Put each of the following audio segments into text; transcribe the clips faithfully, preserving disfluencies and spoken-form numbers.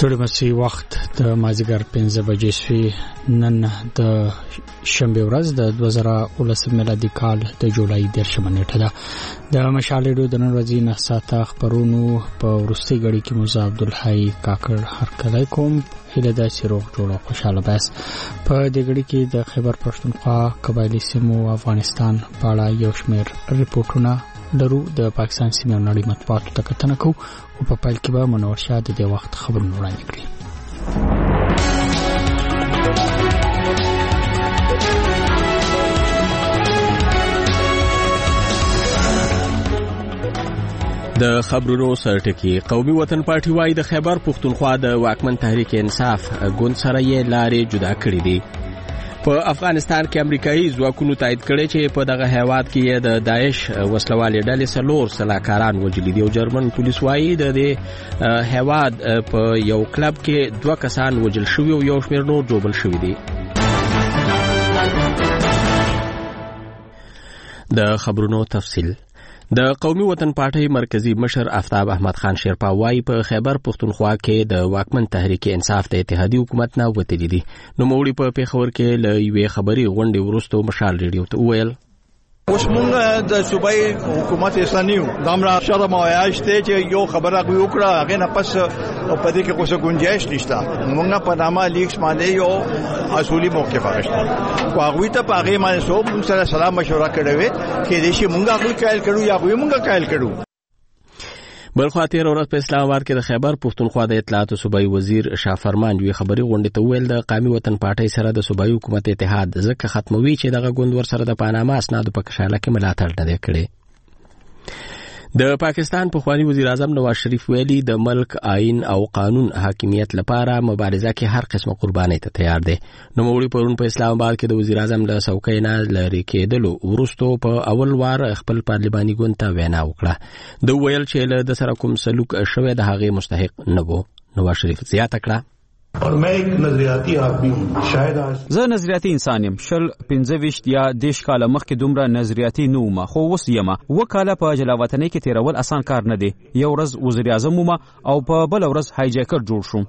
ستړي مسي وخت د مازیګر پنځه بجې شوي. نن د شنبه ورځ د دوه زره ولسم میلادي کال د جولای دیرشمه نیټه ده. د مشال ریډیو د نن ورځې نه ساعته خبرونو په وروستۍ غړي کې موزه عبدالحی کاکړ هرکلی کوم. هیله ده چې روغ جوړ او خوشاله بس. په دې غړي کې د خیبر پښتونخوا قبایلی سیمو افغانستان په اړه یو شمېر ریپورتونه لرو. د پاکستان سیمې او نړۍ مطبوعاتو ته کتنه کوو او په پیل کې به منور شاه د دې وخت خبرونه وړاندې کړي. د خبرونو سرټکی. قومي وطن پارټي وايي د خیبر پښتونخوا د واکمن تحریک انصاف ګوند سره یې لارې جدا کړې دي. په افغانستان کې امریکایي ځواکونو تایید کړی چې په دغه هیواد کې د داعش وسلوالې ډلې څلور سلاکاران وژلي دي او جرمن پولیس وايي د دې هیواد په یو کلب کې دوه کسان وژل شوي او یو شمېر نور ژوبل شوي دي. د خبرونو تفصیل. د قومي وطن پارټي مرکزی مشر آفتاب احمد خان شیرپا وايي په خیبر پښتونخوا کې د واکمن تحریک انصاف د اتحادیې حکومت نه وتلي دي. نو موړي په پیښور کې له یوې خبري غونډې وروسته مشال ریډیو ته وویل اوس مونږ د صوبای حکومت اسلامي دامرا شرم او عیش ته چې یو خبره وکړه هغه نه پس په دې کې کوڅه گنجائش نشته. مونږ په نامه لیکس باندې یو اصولي موقف راغشته خو هغه ته په هغه باندې سو مونږ سره سلام مشوره کړې وې چې دې شي مونږ هغه کایل کړو یا هغه مونږ کایل کړو. بلخوا تیر ورځ په اسلام آباد کې د خیبر پښتونخوا د اطلاعاتو صوبایي وزیر شاه فرمان یوې خبري غونډې ته ویل د قومي وطن پارټي سره د صوبایي حکومت اتحاد ځکه ختموي چې دغه ګوند ور سره د پاناما اسنادو په کشاله کې ملاتړ نه کړي. د پاکستان پخوانی وزیر اعظم نواز شریف ویلي د ملک آئین او قانون حاکمیت لپاره مبارزه کې هر قسمه قرباني ته تیار دی. نو موړي پرون په اسلام آباد کې د وزیر اعظم له څوکۍ نه لرې کېدلو وروسته په اول وار خپل پارلماني ګوند ته وینا وکړه. د ویل چې له د سره کوم سلوک شوی د هغې مستحق نه وو. نواز شریف زیاته کړه اور میں ایک نظریاتی آدمی ہوں. شاید زه نظریاتي انسان یم. شل پنځه ویشت یا دیش کاله مخکې دومره نظریاتي نه وم خو اوس یم. اوه کاله په جلاوطنۍ کې تیرول اسان کار نه دی. یو ورځ وزیر اعظم وم او په بل ورځ هایجیکر جوړ شوم.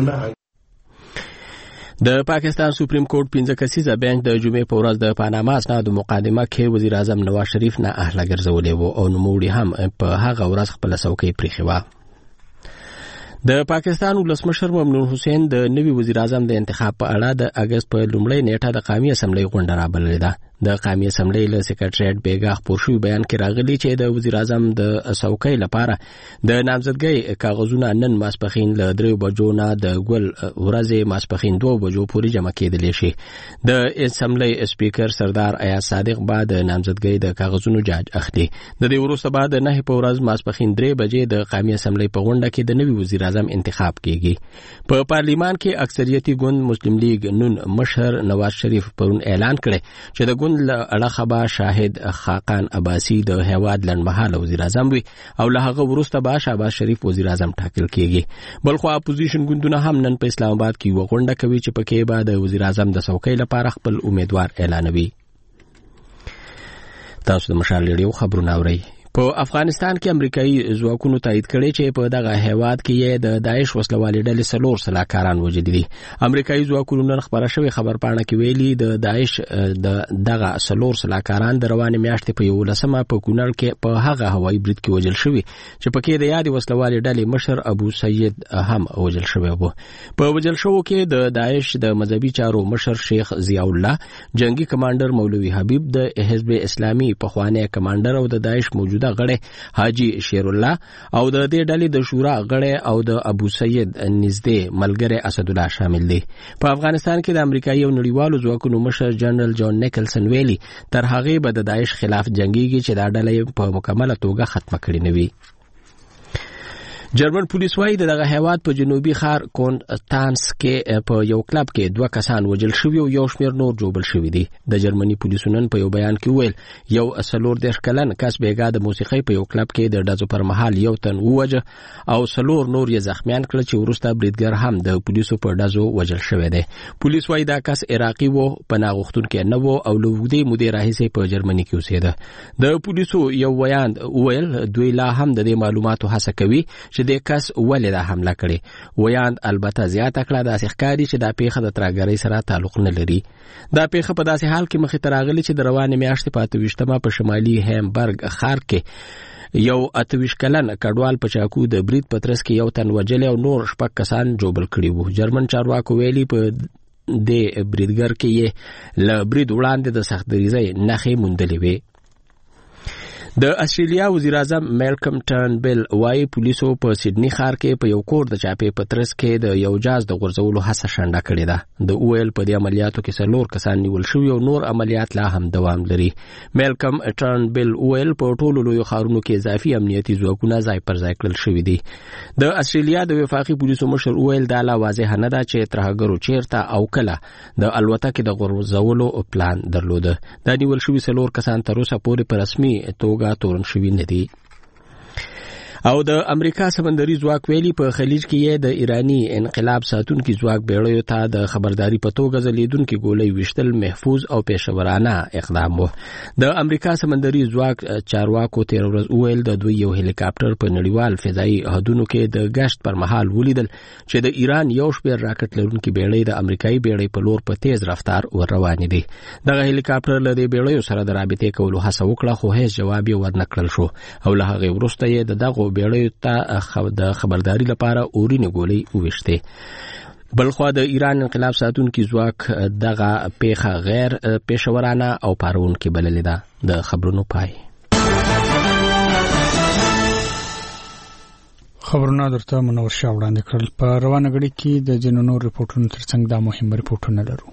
د پاکستان سپریم کورټ پنځه کسیزه بنچ د جمعې په ورځ د پاناما اسنادو مقدمه کې وزیر اعظم نواز شریف نه اهله ګرځولې وو او نوموړي هم په هغه ورځ خپل څوکۍ پریښې وه. د پاکستان ولسمشر ممنون حسین د نوي وزیر اعظم د انتخاب په اړه د اگست په لومړۍ نیټه د قومي اسمبلی غونډه رابللې ده. د قومي اسمبلی له سکرټریټ بیګا خپور شوی بیان کې راغلی چې د وزیر اعظم د څوکۍ لپاره د نامزدګۍ کاغذونه نن ماسپخین له درې بجو نه د ګل ورځې ماسپخین دوه بجو پورې جمع کېدلی شي. د اسمبلی سپیکر سردار ایاز صادق بعد نامزدګۍ د کاغذونو جاج اخلي. د دې وروسته بعد نه په ورځ ماسپخین درې بجې د قومي اسمبلی په غونډه کې د نوي وزیر اعظم انتخاب کیږي. په پارلیمان کې اکثریتي ګوند مسلم لیگ نون مشر نواز شریف پرون اعلان کړی چې د ګوند له اړخه به شاهد خاقان عباسی د هیواد لنډمهاله وزیر اعظم وي او له هغه وروسته به شهباز شریف وزیر اعظم ټاکل کیږي. بلخو اپوزیشن ګوندونه هم نن په اسلام آباد کې یوه غونډه کوي چې پکې به د وزیر اعظم د څوکۍ لپاره خپل امیدوار اعلانوي. تاسو د مشال ریډیو خبرونه اورئ. په افغانستان کې امریکایي ځواکونو تایید کړی چې په دغه هیواد کې د داعش وسلوالې ډلې څلور سلاکاران وژلي دي. امریکایي ځواکونو نن خبره شوې خبرپاڼه کې ویلي د داعش د دغه څلور سلاکاران د روانې میاشتې په یولسمه په کونړ کې په هغه هوایي برید کې وژل شوي چې پکې د یادې وسلوالې ډلې مشر ابو سید هم وژل شوی و. په وژل شوو کې د داعش د مذهبي چارو مشر شیخ ضیاء الله، جنگي کمانډر مولوي حبیب، د حزب اسلامي پخوانی کمانډر او د داعش موجود د غړی حاجی شیر الله او د دې ډلې د شورا غړی او د ابو سید نږدې ملګری اسد الله شامل دي. په افغانستان کې د امریکایي او نړیوالو ځواکونو مشر جنرال جان نیکلسن ویلي تر هغې به د داعش خلاف جنګيږي چې دا ډله په مکمله توګه ختمه کړې نه وي. جرمن پولیس وايي دغه هیواد په جنوبي ښار کونټانس کې په یو کلب کې دوه کسان وژل شوي او یو شمېر نور ژوبل شوي دي. د جرمني پولیسو نن په یو بیان کې ویل یو څلور دېرش کلن کس بیګا د موسیقۍ په یو کلب کې د ډزو پر مهال یو تن ووژه او څلور نور یې زخمیان کړل چې وروسته بریدګر هم د پولیسو په ډزو وژل شوی دی. پولیس وايي دا کس عراقي و، پناه غوښتونکی نه و او له اوږدې مودې راهیسې په جرمني کې اوسېده. د پولیسو یو ویاند ویل دوی لا هم د دې معلوماتو هڅه کوي چې د کس ولې دا حمله کړې. ویاند البته زیاته کړه د ښکاری چې دا پیښه د ترهګرۍ سره تعلق نه لري. دا پیښه په داسې حال کې مخې ته راغلي چې د روانې میاشتې په اته ویشتمه په شمالي هیمبرګ ښار کې یو اته ویشت کلن کډوال په چاکو د برید په ترڅ کې یو تن وجلی او نور شپږ کسان جوبل کړي وو. جرمن چارواکو ویلي په د بریدګر کې یې له برید وړاندې د سختدریزۍ نښې موندلې وې. د استرالیا وزیر اعظم میلکم ټرنبل وايي پولیسو په سیدنی ښار کې په یو کور د چاپې په ترڅ کې د یو جاز د غورځولو هڅه شنډه کړې ده. د اویل په دې عملیاتو کې څلور کسان نیول شوي او نور عملیات لا هم دوام لري. میلکم ټرنبل اویل په ټولو لویو ښارونو کې اضافي امنیتي ځواکونه ځای پر ځای کړل شوي دي. د استرالیا د وفاقي پولیسو مشر اویل دا لا واضح نه ده چې ترهګرو چیرته او کله د الوتکې د غورځولو پلان درلوده. دا نیول شوي څلور کسان تر اوسه پورې په رسمي توګه تورن شوي نه دي. او د امریکا سمندري ځواک ویلي په خلیج کې یې د ایرانی انقلاب ساتونکي ځواک بیړیو ته د خبرداري په توګه ځلیدونکي ګولۍ ویشتل محفوظ او پیشورانه اقدام و. د امریکا سمندري ځواک چارواکو تیر ورځ وویل د دوی یو هلیکاپټر په نړیوال فضایي حدودو کې د گشت پر مهال ولیدل چې د ایران یو شمېر راکټ لرونکي بیړۍ د امریکایي بیړۍ په لور په تیز رفتار ور روانې دي. دغه هلیکاپټر له دې بیړیو سره د رابطې کولو هڅه وکړه خو هیڅ جواب یې ورنه کړل شو او له هغې وروسته یې د دغو بیړیو ته د خبرداري لپاره اورینې ګولۍ وویشتې. بلخوا د ایران انقلاب ساتونکي ځواک دغه پیښه غیر پیشورانه او پارونکې بللې ده. د خبرونو پای. خبرونه درته منور شاه وړاندې کړل. په روانه غړي کې د ځینو نور ریپورتونو ترڅنګ دا مهم ریپورتونه لرو.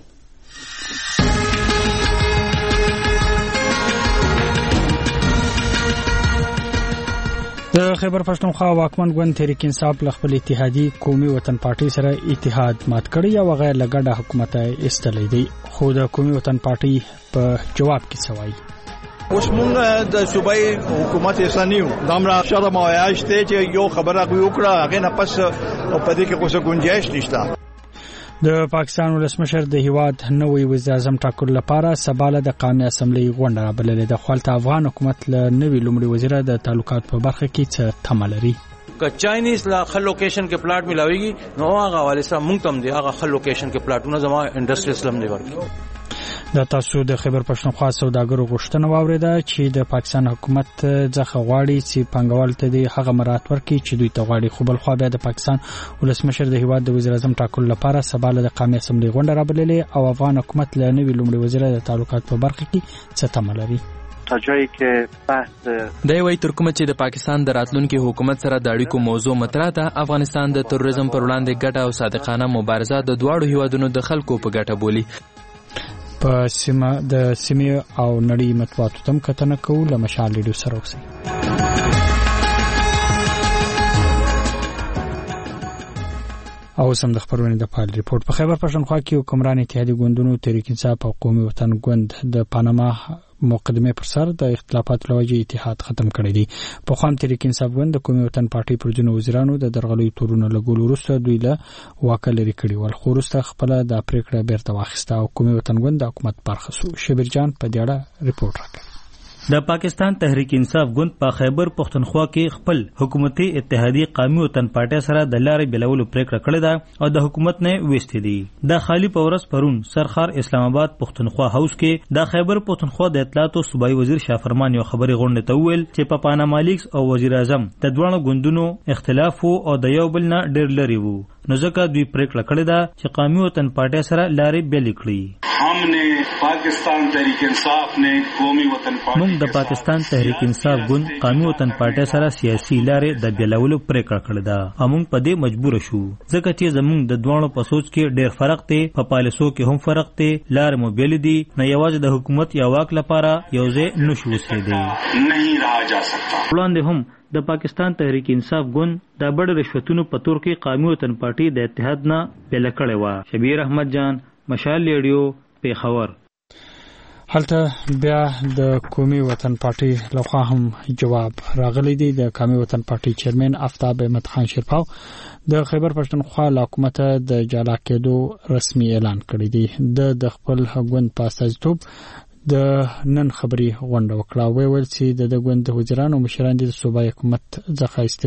د خیبر پښتونخوا واکمن ګوند تحریک انصاف له خپل اتحادی قومي وطن پارټي سره اتحاد مات کړی او غیر لګډه حکومت استلې دی. خو د قومي وطن پارټي په جواب کې سوای اوس موږ د صوبای حکومت اسانیو دامرا شرم او عیاش ته چې یو خبره وکړه هغه نه پس په دې کې کوڅه گنجائش نشته. د پاکستان ولسمشر د هیواد نوې وزیر اعظم ټاکلو لپاره سباله د قومي اسمبلی غونډه بللې ده. خپل افغان حکومت له نوې لومړي وزیر د تعلقات په برخه کې څه تمه لري. که چاینیز لا خل لوکیشن کې پلاټ ملاويږي نو هغه حواله سره مونږ تم دی هغه خل لوکیشن کې پلاټونه زما انډستری اسلام دی ورکی. د تاسو د خیبر پښتونخوا سوداګرو غوښتنه واوریده چې د پاکستان حکومت ځخه غواړي چې پنګوال ته د هغه مرات ورکړي چې دوی ته غواړي. خو بل خو بیا د پاکستان ولسمشر د هیواد د وزیر اعظم ټاکلو لپاره سباله د قومي اسمبلی غونډه رابللې او افغان حکومت له نوې لومړي وزیر د تعلقات په برخه کې څه تمه لري. تا جایی که بحث د وی ترکمه چې د پاکستان د راتلونکي حکومت سره د اړیکو موضوع مطرح ده. افغانستان د تروریزم پر وړاندې ګډه او صادقانه مبارزه د دواړو هیوادونو د خلکو په ګټه بولي. په سیمه د سیمې او نړۍ مطبوعاتو تم کتنه کوو. له مشال ریډیو سره اوسئ. او سم د خبرونه د پال ریپورت. په خیبر پښتونخوا کې حکمران اتحادیه ګوندونو تحریک انصاف او قومي وطن ګوند د پاناما مقدمه پر سر د اختلافات لوجه اتحاد ختم کړی دی. په خوام تحریک انصاف ګوند د قومي وطن پارټي پر جنو وزیرانو د درغلي تورونه لګول وروسته دوی له واکه لري کړي ول. خو وروسته خپل د پریکړه بیرته واخیسته او قومي وطن ګوند د حکومت برخه شو. شبیر جان په دې اړه ریپورت راکړي. د پاکستان تحریک انصاف ګوند په خیبر پښتونخوا کې خپل حکومتي اتحادیه قومي وطن پارټي سره د لارې بلولو پریکړه کړې ده او د حکومت نه وېستې دي. د خالی پورس پرون سرخار اسلام آباد پښتونخوا هاوس کې د خیبر پښتونخوا د اطلاعات او صوبایي وزیر شافرمان یو خبري غونډه ته ویل چې په پاناما لیکس او وزیر اعظم د دوه ګوندونو اختلاف او د یو بل نه ډېر لري وو. نو ځکه دوی پریکړه کړې ده چې قومي وطن پارټي سره لارې بلې کړي. हमने पाकिस्तान तहरीक इंसाफ ने قومي وطن پارټي موږ د پاکستان تحریک انصاف ګوند قومي وطن پارټي سره سیاسي لارې د بیلولو پریکړه کړې ده. موږ په دې مجبور شو ځکه چې زموږ د دوه په سوچ کې ډېر فرق دی. په پالیسو کې هم فرق دی. لارې مو بیل دي. نه یوازې د حکومت یا واک لپاره یو ځای نشو وسیدي नहीं रहा जा सकता. وړاندې هم د پاکستان تحریک انصاف ګوند د بډ رشوتونو په تور کې قومي وطن پارټي د اتحاد نه بیل کړې و. شبیر احمد جان مشال ریډیو پیښور. هلته بیا د قومي وطن پارټي لخوا هم جواب راغلی دی. د قومي وطن پارټي چیرمن آفتاب احمد خان شیرپاو د خیبر پښتونخوا له حکومت د جلا کېدو رسمي اعلان کړی دی. د خپل ګوند په استازیتوب د نن خبري غونډه وکړه. ویل چې د ګوند وزیرانو مشران د صوبایي حکومت څخه استعفا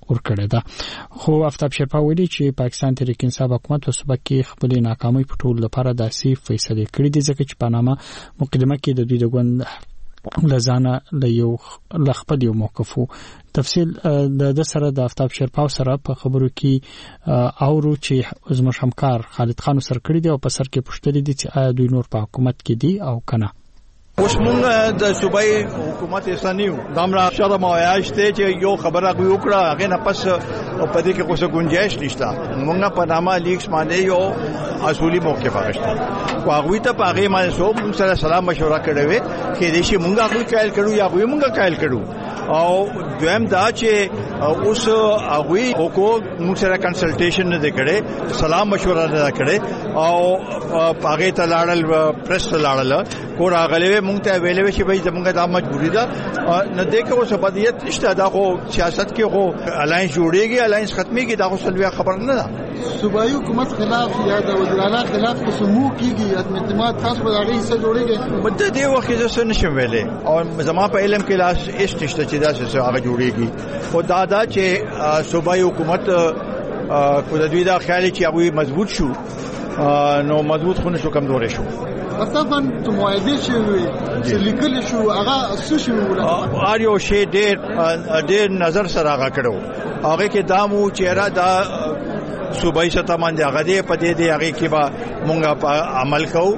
ورکړه ده خو آفتاب شرپا ویلي چې پاکستان تحریک انصاف حکومت په صوبه کې خپل ناکامۍ په ټول لپاره داسې فیصله کړې دي ځکه چې پاناما مقدمه کې د دوی د ګوند لزانه له یو لخپل یو موقفو تفصیل د د سره د آفتاب شرپا سره په خبرو کې اورو چې زموږ همکار خالد خان سره کړی دی او په سر کې پوښتنه دي چې آیا دوی نور په حکومت کې دي او کنه اوس مونږ د صوبای حکومت اسانیو دامرا شرم او عیاش ته چې یو خبره غوي وکړه هغه نه پس په دې کې کوڅه گنجائش نشته مونږه په نامه لیکس باندې یو اصولي موقف اخیسته واغوي ته پاغه باندې سو مونږ سره سلام مشوره کړې وې چې دې شي مونږه غوي کایل کړو یا غوي مونږه کایل کړو او دویم دا چې اوس غوي کو مونږ سره کنسلټیشن نه کړي سلام مشوره نه کړي او پاغه ته لاړل پریس لاړل کور هغه مونږ ته ویلې چې به زمونږه د مجبوری ده نه دې کې اوس بدیت نشته دا خو سیاست کې خو الاینس جوړيږي الاینس ختميږي دا خو سلوي خبر نه ده صوبایي حکومت خلاف یا د وزیر اعلی خلاف کومو کیږي عدم اعتماد تاسو به هغه حصہ جوړيږي بده دې وخت کې څه نشم ویلې او زما په علم کې لاس هیڅ نشته چې دا څه هغه جوړيږي خو دا دا چې صوبایي حکومت کو د دوی دا خیال چې هغه مضبوط شو نو مضبوط خو نشو کمزور شو اصلا ته معاهده شوی چې لیکل شو هغه څه شو ار یو شی ډېر ډېر نظر سره هغه کړو هغه کې دامو چهره دا صوبایي سطح باندې هغه دې پدې دې هغه کې با مونږه عمل کوو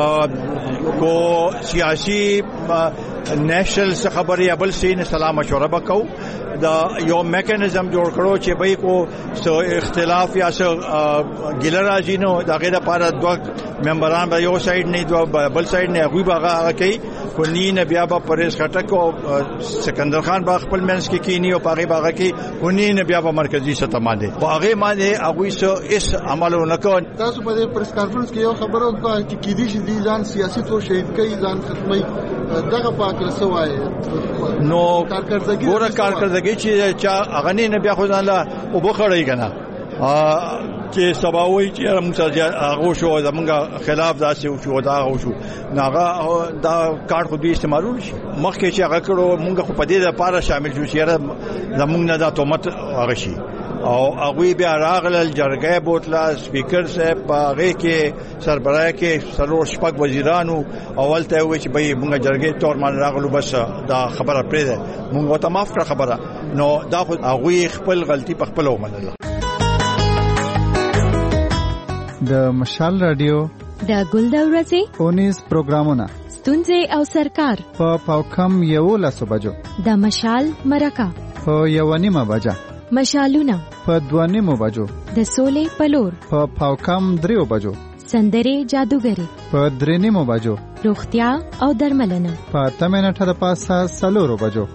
کو سیاسي نېشنل خبري ابل سین سلام مشوره وکاو دا یو میکانیزم جوړ کړو چې به کو سو اختلاف یا سو ګیل راځي نو دا غیر لپاره دوه ممبران به یو سایډ نه دوه بل سایډ نه غوي باغه کوي کو نی نه بیا به پریز خټک او سکندر خان باغ خپل منځ کې کینی او باغه باغه کې کو نی نه بیا به مرکزی سطح باندې باغه باندې هغه سو اس عملونه کو تاسو په پریس کانفرنس کې یو خبره وکړه چې کې دي چې دي ځان سیاسي تو شهید کوي ځان ختمي دغه پاک رسوای نو ګوره کارکردګي چې چا اغنی نه بیا خو ځان لا او بخړی کنه چې سباوي چې موږ هغه شو زمونږ خلاف داسې شو دا شو ناغه دا کار خو دې استعمالول شي مخکې چې هغه کړو موږ خو په دې لپاره شامل شو چې زمونږ نه دا تومت هغه شي او هغه بیا راغلل جرګه بوتلا سپیکر صاحب هغه کې سربراه کې سلور شپږ وزیرانو اول ته وی چې به موږ جرګه تور مان راغلو بس دا خبره پرې ده موږ ته معاف کړ خبره نو دا خو هغه خپل غلطي په خپل ومنله د مشال رادیو د ګل د ورځې اونیز پروګرامونه ستونزې او سرکار په پاوکم یو لاسو بجو د مشال مرکه په یو نیمه بجه مشالونه په دوه نیمه بجو د سولې پلور په پاوکم دریو بجو سندرې جادوګری په درې نیمه بجو روغتیا او درملنه په تمنه ټر پاسه سلورو بجو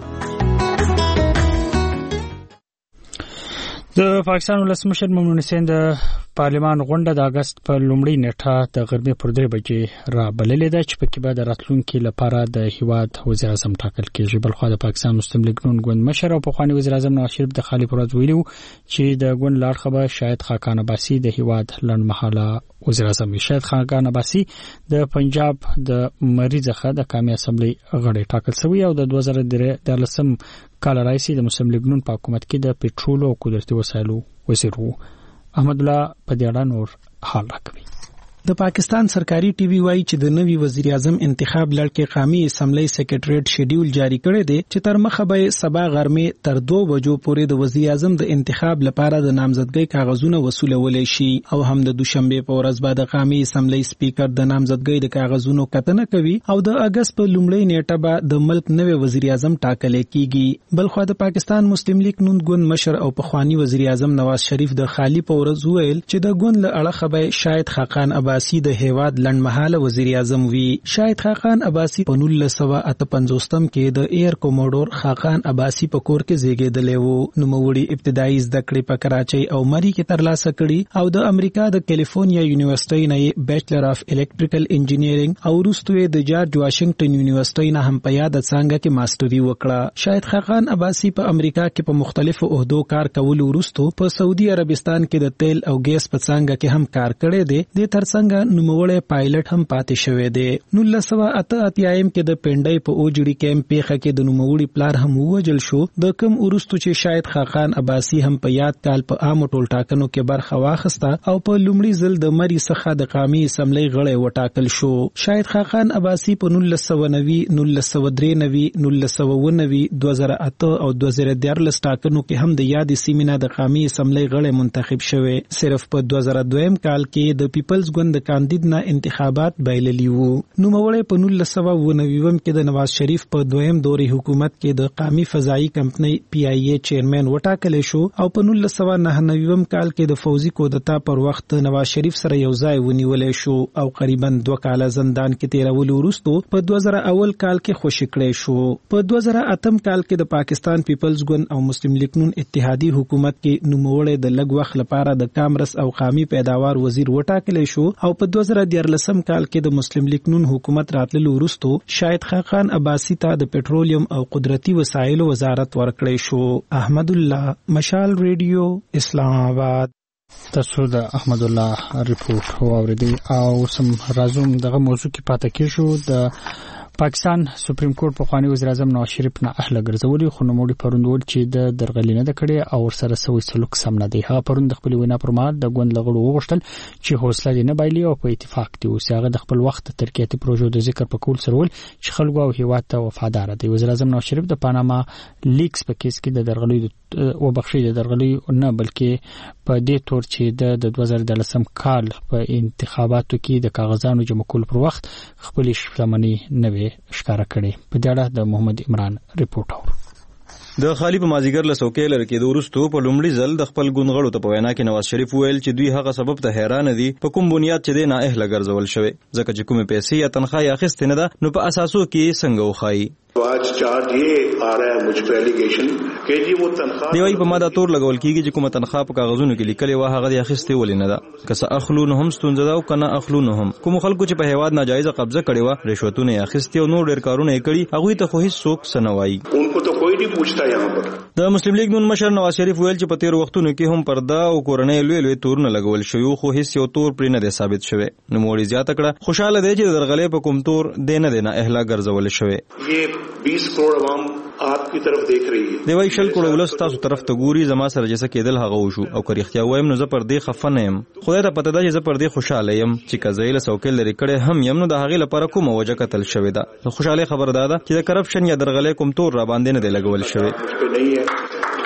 د پاکستان ولسمشر ممنون حسین د پارلمان غونډه د اگست په لومړۍ نیټه د غرمې پر درې بجې را بللې ده چې پکې به د راتلونکي لپاره د هیواد وزیر اعظم ټاکل کېږي بل خو د پاکستان مسلم لیگ نون ګوند مشر او پخوانی وزیر اعظم نواز شریف د خالی پرواز ویلو چې د ګوند لاړخبه شاهد خاقان عباسي د هیواد لنډمحاله وزیر اعظم شاهد خاقان عباسي د پنجاب د مریضه د قومي اسمبلی غړی ټاکل شوی او د دوه زره دولسم کال راځي د مسلم لیگ نون په حکومت کې د پېټرول او قدرتي وسایلو وزیر وو احمد الله پدیاړه نور حال راکوي د پاکستان سرکاري ټي وي وايي چې د نوي وزیر اعظم انتخاب لړ قومي اسمبلی سیکریټریټ شیډیول جاری کړی دی چې تر مخه به سبا غرمې تر دوه بجو پورې د وزیر اعظم د انتخاب لپاره د نامزدګۍ کاغذونه وصولولې شي او هم د دوشنبه په ورځ بعد د قومي اسمبلی سپیکر د نامزدګۍ د کاغذونو کتنه کوي او د اگست په لومړۍ نیټه به د ملک نوي وزیر اعظم ټاکل کیږي بل خو د پاکستان مسلم لیگ نون ګوند مشر او پخوانی وزیر اعظم نواز شریف د خالی په ورځ ویل چې د ګوند له اړخه به شاهد خاقان عباسي د هیواد لنډمحاله وزیر اعظم وی شاهد خاقان عباسي په نولس سوه اته پنځوستم کې د ایر کوموډور خاقان عباسي په کور کې زیږیدلی وو نوموړي ابتدایي زده کړې په کراچۍ او مری کې ترلاسه کړي او د امریکا د کیلیفورنیا یونیورسيټۍ نه بیچلر اف الکټریکل انجینیرینګ او وروسته د جارج واشنگټن یونیورسيټۍ نه هم په یاد څنګه کې ماستری وکړه شاهد خاقان عباسي په امریکا کې په مختلفو عہدو کار کول وروسته په سعودي عربستان کې د تیل او ګیس په څنګه کې هم کار کړی دی د ترڅ همدارنګه نوموړی پایلټ هم پاتې شوی دی. نولس سوه اته اتیایم کې د پنډۍ په اوجړي کیمپ پیښه کې د نوموړي پلار هم ووجل شو. د کم وروستو چې شاهد خاقان عباسي هم په یاد کال په عامو ټولټاکنو کې برخه واخیسته او په لومړي ځل د مري څخه د قومي اسمبلی غړی وټاکل شو. شاهد خاقان عباسي په نولس سوه نوي نولس سوه درې نوي نولس سوه اووه نوي دوه زره اته او دوه زره دیارلس ټاکنو کې هم د یادې سیمې نه د قومي اسمبلی غړی منتخب شوی. صرف په دوه زره دویم کال کې د پیپلز ګوند د کاندید نه انتخابات بایللي وو. نوموړی په نولس سوه اووه نوي کې د نواز شریف په دویم دوري حکومت کې د قومي فضایي کمپنۍ پی آی ای چیرمن وټاکل شو او په نولس سوه نهه نوي کال کې د فوزي کودتا پر وخت نواز شریف سره یو ځای ونیول شو او قریبا دوه کاله زندان کې تیرول وروسته په دوه زره اول کال کې خوشی کړی شو. په دوه زره اتم کال کې د پاکستان پیپلز ګوند او مسلم لیگ نون اتحادی حکومت کې نوموړی د لږ وخت لپاره د کامرس او قومي پیداوار وزیر وټاکل شو او په دوه زره دیارلسم کال کې د مسلم لیگ نون حکومت راتللو وروسته شاهد خاقان عباسي ته د پټرولیم او قدرتي وسایلو وزارت ورکړی شو. احمد الله، مشال ریډیو، اسلام آباد. تاسو د احمد الله ریپورت واوریدئ او سم راځم دغه موضوع کې پاتې کېږو. د پاکستان سپریم کورټ په خواني وزیر اعظم نواز شریف نه اهله ګرځولي خو نوموړي پروندول چې د درغلینه د کړي او ورسره سوي سلوک سم نه دی. هغه پروند خپل وینا پر مهال د ګوند لغړو وغوښتل چې حوصله دې نه بایلي او په اتفاق دی اوس هغه د خپل وخت ترکیاتي پروژو د ذکر په کول سره ول چې خلکو او هیواد ته وفادار دي. وزیر اعظم نواز شریف د پاناما لیکس په کیس کې د درغلي او بخښي د درغلي نه بلکې په دې تور چې د دوه زره دولسم کال په انتخاباتو کې د کاغذانو جمع کول پر وخت خپل شتمنۍ نه وي ښکارا کړي. په دې اړه د محمد عمران ریپورت اور. د خالی په مازیګر له څوکۍ لر کې د ورستو په لومړي ځل د خپل ګوندغړو ته په وینا کې نواز شریف ویل چې دوی هغه سبب ته حیران دي په کوم بنیاد چې د نااهله ګرځول شوی ځکه چې کومه پیسې یا تنخواه اخیستنه ده نو په اساسو کې څنګه وخایي. आज चार्ज ये आ रहा है मुझ पे एलिगेशन कि जी वो तनख्वाह دی وايي په ماده تور لګول کیږي چې کومه تنخواه په کاغذونو کې لیکلې و هغه د اخیستې ولې نه ده که څه اخلو نو هم ستونزه ده او کنه اخلو نو هم کوم خلکو چې په هیواد ناجایزه قبضه کړي و رشوتونه اخیستې او نور ډیر کارونه یې کړي هغه ته خو هیڅ څوک سنوي उनको तो कोई नहीं पूछता यहाँ पर. د مسلم لیگ نون مشر نواز شریف ویل چې په تیر وختونو کې هم پرده او کورنۍ لوی لوی تورونه لګول شوی خو هیڅ یو تور پرې نه دی ثابت شوی. نو موړي زیاته کړه خوشاله دی چې درغلې په کوم تور دینه دینه اهلا ګرځول شوی. ये बीस करोड़ عوام आपकी طرف دیکھ رہی ہے. دی وايي شل کروڑ ولس تاسو طرف ته ګوري زما سره جسه کېدل هغه وشو او که رښتیا وایم نو زه پر دې خفه نه یم. خدای ته پته ده چې زه پر دې خوشاله یم چې کزایله سوکل لري کړه هم یم نو د هغې لپاره کومه وجه کتل شوې ده. خوشاله خبر ده چې د کرپشن یا درغلې کوم تور را باندې نه دی لګول شوی.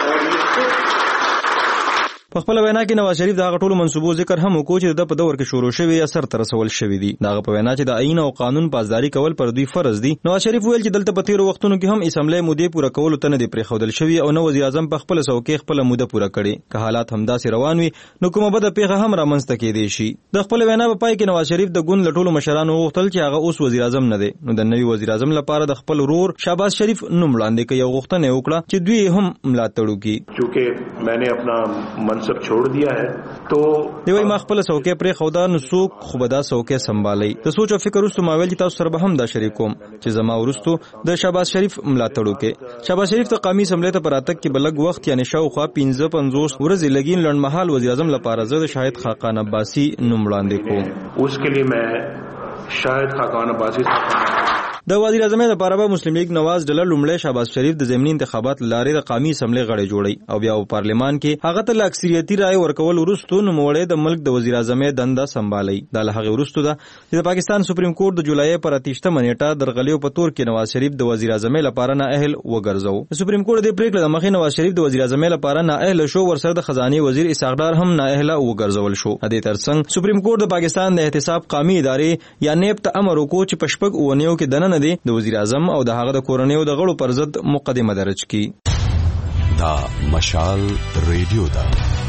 په خپل وینا کې نواز شریف د هغه ټولو منصوبو ذکر هم وکړ چې د په دور کې شروع شوی یا سر تر رسول شوی دي. دا په وینا چې د آئین او قانون پاسداري کول پر دوی فرض دي. نواز شریف ویل چې دلته په تیر وختونو کې هم اسمبلی مودې پوره کول ته نه دی پرې خودل شوی او نو وزیر اعظم په خپل څوکۍ خپل موده پوره کړي. که حالات همداسې روان وي نو کومه بده پیښه هم رامنځته کېدی شي. د خپل وینا په پای کې نواز شریف د ګوند لټولو مشرانو وغوښتل چې هغه اوس وزیر اعظم نه دی نو د نوي وزیر اعظم لپاره د خپل ورور شهباز شریف نوم وړاندې کوي او غوښتنه وکړه چې دوی هم ملاتړ وکړي. چونکه میں نے اپنا منصب چھوڑ دیا ہے تو دی وايي ما خپل څوکۍ پرې خودا نو څوک خو به دا څوکۍ سمبالي. د سوچ او فکر وروسته ما ویل چې تاسو سره به هم دا شریک کوم چې زما وروسته د شهباز شریف ملاتړ وکړي. شهباز شریف ته قومي اسمبلی ته پراتک کې بلګ وخت یعنی شاوخوا پنځه پنځوس ورځې لګین لړمحال وزیر اعظم لپاره زه د شاهد خاقان عباسي نوم وړاندې کوم. اس کے لیے میں شاهد خاقان عباسي د وزیر اعظم لپاره به مسلم لیگ نواز ډله لومړی شهباز شریف د ضمني انتخابات لارې د قومي اسمبلی غړي جوړي او بیا په پارلیمان کې هغه ته اکثریتي رائے ورکول وروسته نو موړې د ملک د وزیر اعظم دنده سمبالي. د لهغه وروسته ده چې د پاکستان سپریم کورټ د جولای پر اتیشته منېټه درغلیو په تور کې نواز شریف د وزیر اعظم لپاره نه اهل وګرځاو. سپریم کورټ د پریکړه د مخې نواز شریف د وزیر اعظم لپاره نه اهل شو ورسره د خزانه وزیر اسحاق ډار هم نه اهل وګرځول شو. د دې ترڅنګ سپریم کورټ د پاکستان د احتساب قومي ادارې یا نیب ته امر وکړ چې پشپک اونیو کې دنه نه دي د وزیر اعظم او د هغه د کورنیو د غړو پر ضد مقدمه درج کی. دا مشال ریډیو دا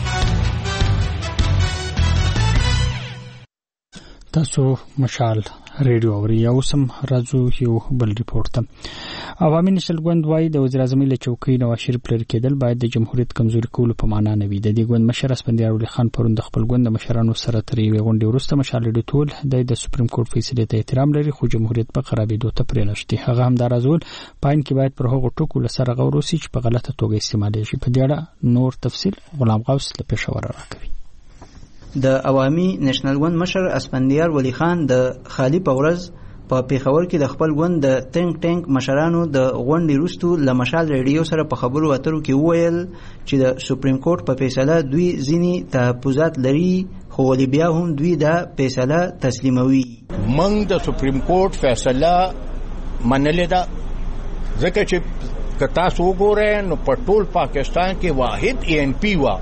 تاسو مشال ریډیو اوري. یو سم راځو یو بل ریپورت ته. عوامي نشل ګوند وايي د وزیر اعظم له چوکۍ نواز شریف لري کېدل باید د جمهوریت کمزوري کولو په معنا نه وي. د دې ګوند مشر اسفندیار علي خان پرون د خپل ګوند مشرانو سره ترې وی غونډې وروسته مشال ریډیو ټول د سپریم کورټ فیصلې ته احترام لري خو جمهوریت په خرابېدو ته پرې نشته. هغه هم دا راځول پاین کې باید پر هغه ټکو لسره غوروسي چې په غلطه توګه استعمال شي. په دې اړه نور تفصیل غلام غوث له پېښور راکوي. د عوامي نېشنل ګوند مشر اسفندیار ولی خان د خالی پورز په پیښور کې د خپل ګوند د ټینک ټینک مشرانو د غونډې وروسته له مشال ریډیو سره په خبرو اترو کې وویل چې د سپریم کورټ په فیصله دوی ځینې تحفظات لري خو ولې بیا هم دوی دا فیصله تسلیموي. موږ د سپریم کورټ فیصله منلې ده ځکه چې که تاسو وګورئ نو په ټول پاکستان کې واحد ای ان پی وه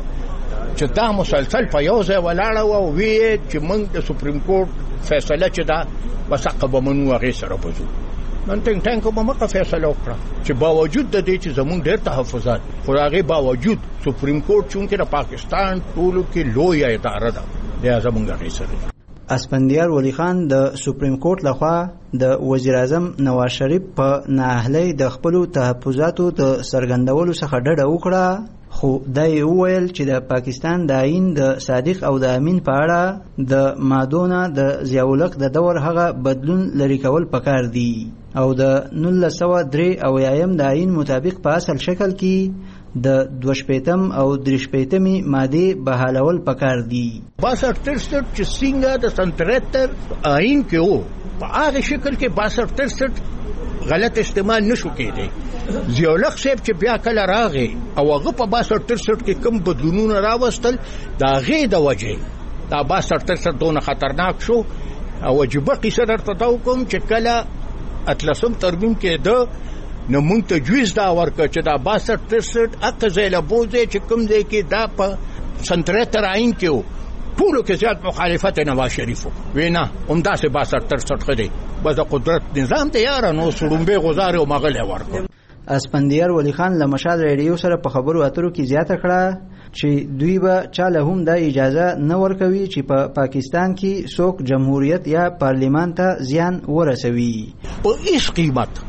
چې دا مسلسل په یو ځای ولاړه وه او ویې چې موږ د سپریم کورټ فیصله چې ده بس حق به منو هغې سره بځو. نن ټینک ټینکو به مکه فیصله وکړه چې باوجود د دې چې زموږ ډېر تحفظات خو هغې باوجود سپریم کورټ چونکې د پاکستان ټولو کې لویه اداره ده بیا زموږ هغې سره. اسفندیار ولی خان د سپریم کورټ لخوا د وزیر اعظم نواز شریف په نااهلۍ د خپلو تحفظاتو د څرګندولو څخه ډډه وکړه خو دا یې وویل چې د پاکستان د آئین د صادق او د امین په اړه د مادونه د ضیاءالحق د دور هغه بدلون لري کول پکار دي او د نولس سوه درې اویایم د آئین مطابق په اصل شکل کې د دوه شپېتم او درې شپېتمې مادې بحالول پکار دي. باسټ ترسټ چې څنګه د سن ترهتر آئین کې وو په هغه شکل کې باسټ ترسټ غلط استعمال نشو کېدی. ضیاءالحق صاحب چې بیا کله راغی او هغه په باسټ ترسټ کې کوم بدلونونه راوستل د هغې د وجې دا باسټ ترسټ دونه خطرناک شو او عجیبه قیصه درته دا وکړم چې کله اتلسم ترمیم کېده نو موږ تجویز دا ورکړه چې دا باسټ ترسټ هغه ځای له بوځي چې کوم ځای کې دا په سن ترهتر آئین کې و ټولو کې زیات مخالفت نواز شریف وی نه همداسې باسټ ترسټ ښه دی بس د قدرت نظام ته یاره نو سړومبې غزارې او مغلې ورکړ. اسفندیار ولی خان له مشال ریډیو سره په خبرو اترو کې زیاته کړه چې دوی به چاله هم دا اجازه نه ورکوي چې په پا پاکستان کې څوک جمهوریت یا پارلیمان ته زیان ورسوي. په هیڅ قیمت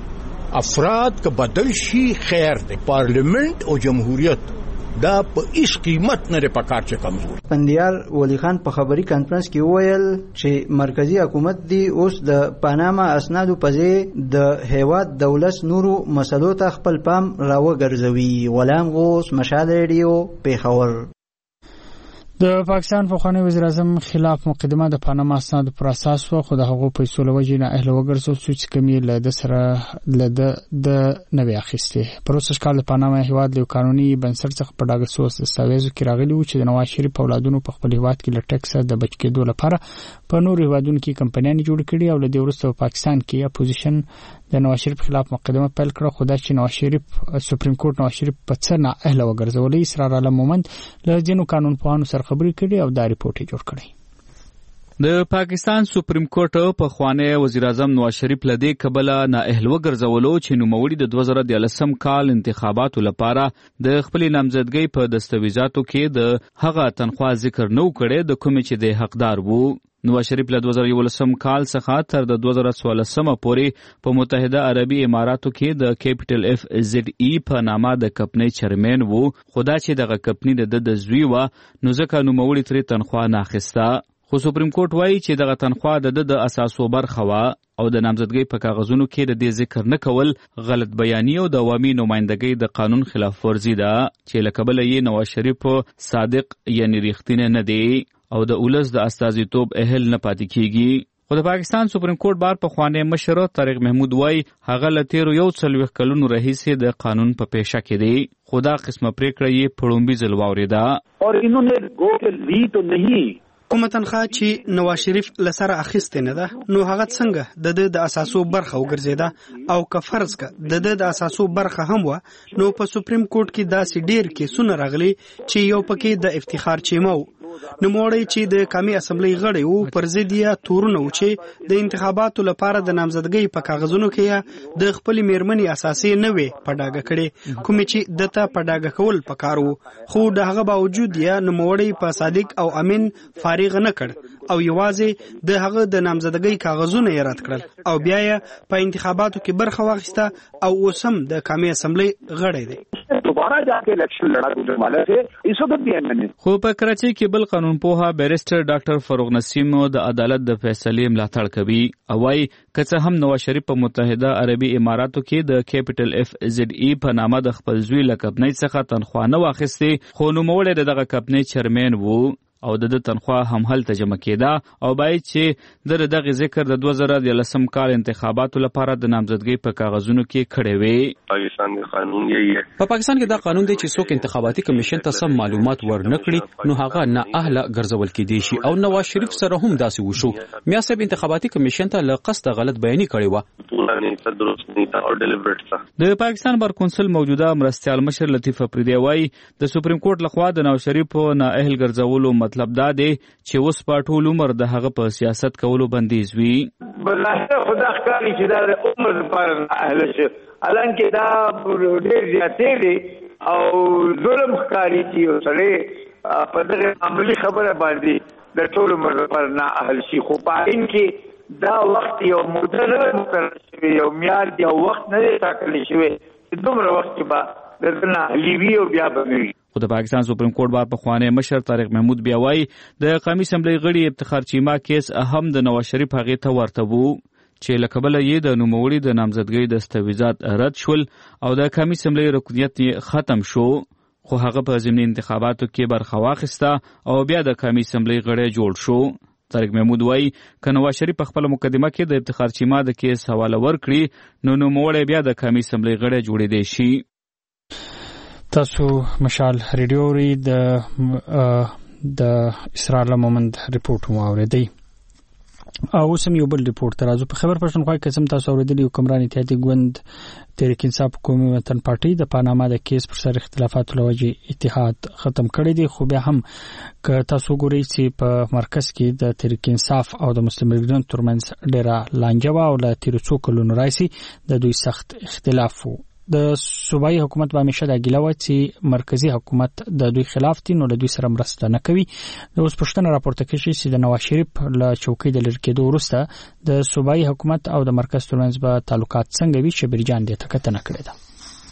افراد که بدل شي خیر دی پارلیمنت او جمهوریت دا په هیڅ قیمت نه پکار چې کمزور. اسفندیار ولی خان په خبري کانفرنس کې وویل چې مرکزی حکومت دی اوس د پاناما اسنادو په ځای د هیواد دولت نورو مسلو ته خپل پام راوګرځوي. غلام غوث، مشال ریډیو، پیښور. د پاکستان پخوانی وزیر اعظم خلاف مقدمه د پاناما اسنادو پر اساس و خو د هغو پیسو له وجې نه اهل وګرځول شو چې کوم یې له ده سره له ده د نه وې اخیستې. په روسس کال د پاناما هیواد له قانوني بنسټ څخه په ډاګه سوس دستاویزو کې راغلي وو چې د نواز شریف اولادونو په خپل هیواد کې له ټکس د بچ کېدو لپاره په نورو هیوادونو کې کمپنیانې جوړ کړي او له دې وروسته په پاکستان کې اپوزیشن د نواز شریف خلاف مقدمه پیل کړه خو دا چې نواز شریف سپریم کورټ نواز شریف په څه نه اهل وګرځولې اسرار عالم مومند له ځینو قانون پوهانو سره خبرې کړي او دا ریپورت یې جوړ کړی. د پاکستان سپریم کورټ په خوانی وزیر اعظم نواز شریف لدی کبله نااهل وګرځولو چې نوموړي د دوه زره دیارلسم کال انتخاباتو لپاره د خپل نامزدګۍ په دستاویزاتو کې د هغه تنخواه ذکر نو کړي د کومې چې د حقدار وو. نواز شریف له دوه زره یولسم کال څخه تر د دوه زره څوارلسم پورې په متحده عربي اماراتو کې د کیپټل اف زد ای په نامه د کمپنۍ چیرمن وو خو دا چې دغه کمپنۍ د د زوی و نو ځکه نوموړي ترې تنخواه نه اخیسته. خو سپریم کورټ وایي چې دغه تنخواه د د اساسو برخه وه او د نامزدګۍ په کاغذونو کې د دې ذکر نه کول غلط بیاني او د عوامي نمائندګۍ د قانون خلاف ورزي ده چې له کبله یې نواز شریف صادق یعنی ریښتینی نه دی او د اولس د استازیتوب اهل نه پاتې کیږي. خو د پاکستان سپریم کورټ بار په خوانی مشر طارق محمود وای هغه له تیرو یو څلوېښت کلونو راهیسې د قانون په پیشه کې دی خو دا قسمه پریکړه یې په لومړي ځل واورېده. اور انہوں نے گو کے لی تو نہیں کومه تنخواه چې نواز شریف لسره اخیستې نه ده نو هغه څنګه د د اساسو برخه وګرځیده او که فرض که د د اساسو برخه هم و نو په سپریم کورټ کې داسې ډیر کیسونه راغلي چې یو پکې د افتخار چیمو نوموړی چې د قومي اسمبلی غړی وو پر ضد یې تورونه و چې د انتخاباتو لپاره د نامزدګۍ په کاغذونو کې د خپل میرمنې اساسي نه وي په ډاګه کړي کومې چې دته په ډاګه کول پکارو خو د هغه باوجود یې نوموړی په صادق او امین فارغ نه کړ او یوازې د هغه د نامزدګۍ کاغذونه یې رد کړل او بیا یې په انتخاباتو کې برخه واخیسته او اوس هم د قومي اسمبلی غړی دی. دوباره جا کے الیکشن لڑا گجرانوالے سے اس وقت بھی ایم این اے خو په کراچۍ کې بل قانون پوها بیرسټر ډاکټر فاروق نسیم د عدالت د فیصلې ملاتړ کوي او وايي که څه هم نواز شریف په متحده عربي اماراتو کې د کیپټل اف زد ای په نامه د خپل زوی له کمپنۍ څخه تنخواه نه واخیستې خو نوموړی دغه کمپنۍ چیرمن وو او د تنخوا هم هلته جمع کېده او باید چې د دغه ذکر د دوه زره دولسم کال انتخاباتو لپاره د نامزدګۍ په کاغذونو کې کړې وي. پاکستان کې قانون یې په پاکستان کې دا قانون دی چې څوک انتخاباتي کمیشن ته سم معلومات ورنکړي نو هغه نه اهله ګرځول کېدی شي او نواز شریف سره هم داسې وشو. میا صاحب انتخاباتي کمیشن ته له قصد غلط بیاني کړې و. د پاکستان بر کونسل موجوده مرستيال مشر لطیف افریدی وايي د سپریم کورټ لخوا د نواز شریف نه اهل ګرځولو مطلب دا دی چې اوس په ټول عمر د هغه په سیاست کولو بندیز وي. بلته خدا ښکاري چې دا عمر لپاره اهل شي الان کې دا ډېر زیاتې دي او ظلم ښکاري چې سړی په دغه عملي خبره باندې د ټول عمر لپاره نه اهل شي. خو په عین کې دا وخت یو موده نه مقرر شوی یو میاد یو وخت نه ټاکل شوی دومره وخت کې به د نه لیوی او بیا به خو د پاکستان سپریم کورټ با په خوانه مشر طارق محمود بیا وایي د قومي اسمبلی غړي افتخار چیما کیس اهم د نواز شریف هغه ته ورته وو چې لکبل یې د نوموړي د نامزدګۍ دستاویزات رد شول او د قومي اسمبلی رکنیت ختم شو خو هغه په ضمني انتخاباتو کې برخه واخیسته او بیا د قومي اسمبلی غړي جوړ شو. طارق محمود وایي که نواز شریف په خپل مقدمه کې د افتخار چیما د کیس حواله ورکړي نو نوموړی بیا د قومي اسمبلی غړی جوړېدی شي. تاسو مشال ریډیو ری د د اسرار مومند ریپورت مو اوریدئ او سم یو بل ریپورت ترازو په خبر پښتونخوا کې سم تاسو اوریدلی حکمران اتحادیه ګوند تحریک انصاف قومي وطن پارټي د پاناما د کیس پر سر اختلافات لوجې اتحاد ختم کړی دی خو بیا هم که تاسو ګورئ چې په مرکز کې د تحریک انصاف او د مسلم لیګ ترمنځ ډېره لانجه وه او له تیرو څو کلونو راهیسې د دوی سخت اختلاف و. د صوبایي حکومت به همیشه دا ګیله وه چې مرکزي حکومت د دوی خلاف دي نو له دوی سره مرسته نه کوي. د اوس پوښتنه راپورته کېږي چې د نواز شریف له چوکۍ د لرې کېدو وروسته د صوبایي حکومت او د مرکز ترمنځ به تعلقات څنګه وي. شبیر جان دې ته کتنه کړې ده.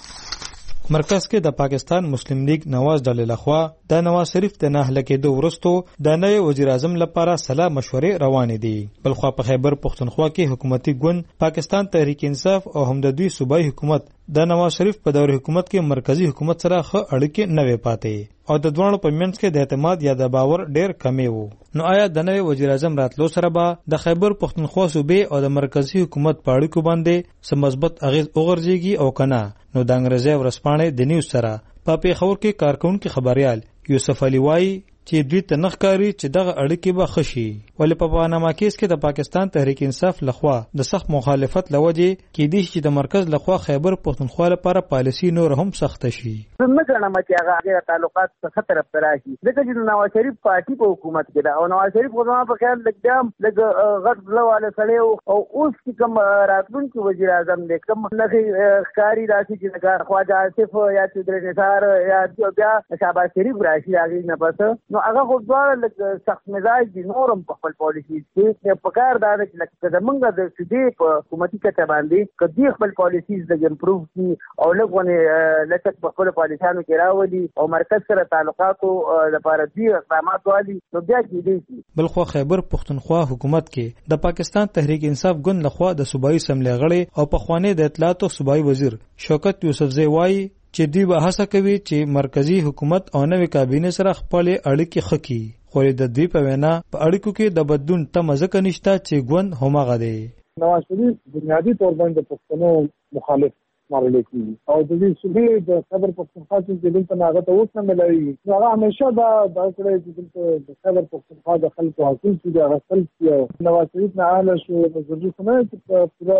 مرکز کې د پاکستان مسلم لیگ نواز ډلې لخوا د نواز شریف د نه هلکېدو وروسته د نوي وزیر اعظم لپاره سلا مشورې روانې دي. بلخوا په خیبر پښتونخوا کې حکومتي ګوند پاکستان تحریک انصاف او هم د دوی صوبایي حکومت د نواز شریف په دور حکومت کې مرکزی حکومت سره ښه اړیکې نه وې پاتې او د دوه په منځ کې د اعتماد یا د باور ډېر کمی وو. نو آیا د نوي وزیر اعظم راتلو سره به د خیبر پښتونخوا صوبې او د مرکزی حکومت په اړیکو باندې څه مثبت اغیز وغورځيږي او کنه؟ نو د انګریزي ورسپانې د نیوز سره په پیښور کې کارکونکو خبريال یوسف علي وایي چې دوی ته نخکاری چې دغه اړیکې به خشي ولې په پاناما کیس کې د پاکستان تحریک انصاف لخوا د سخت مخالفت لوجې کې دي چې د مرکز لخوا خیبر پښتونخوا لپاره پالیسی نور هم سخت شي. نه ګڼم چې هغه تعلقات څه طرف ته راشي ځکه چې نواز شریف پارټي په حکومت کې ده او نواز شریف خو زما په خیال لږ دام لږ غټ لواله سړی او اوس چې کوم راتلونکي وزیر اعظم دی کوم نخي ښکاری راشي چې خواجه آصف یا چودري نثار یا بیا شهباز شریف راشي هغه نه پس نو هغه خو دواړه سخت مزاج دي نورم په خپل پالیسي کې په کار دا چې لکه زمونږ د سودې په حکومتي کچه باندې کدي خپل پالیسیز د امپروف کی او لږونه لکه په خپل پالیسانو کې راولي او مرکز سره تعلقاتو لپاره دي اقدامات والی نو بیا کېږي. بلخو خیبر پښتونخوا حکومت کې د پاکستان تحریک انصاف ګوند لخوا د صوبایي اسمبلی غړي او په خوانې د اطلاعات او صوبایي وزیر شوکت یوسفزئی وایي چې دوی به هڅه کوي چې مرکزی حکومت او نوې کابینه سره خپل اړیکې ښه کړي خو د دوی په وینا په اړیکو کې د بدلون تمه ځکه نشته چې ګوند هماغه دی. نواز شریف بنیادی طور باندې پښتنو مخالف مارل کیږي او د دې صوبې د خبر پښتونخوا چې دلته ناغه ته اوس نه ملایي هغه همیشه دا د کړې چې دلته د خبر پښتونخوا د خلکو حاصل چې د غسل کې نواز شریف نه اهل شو د ضروري نه چې پورا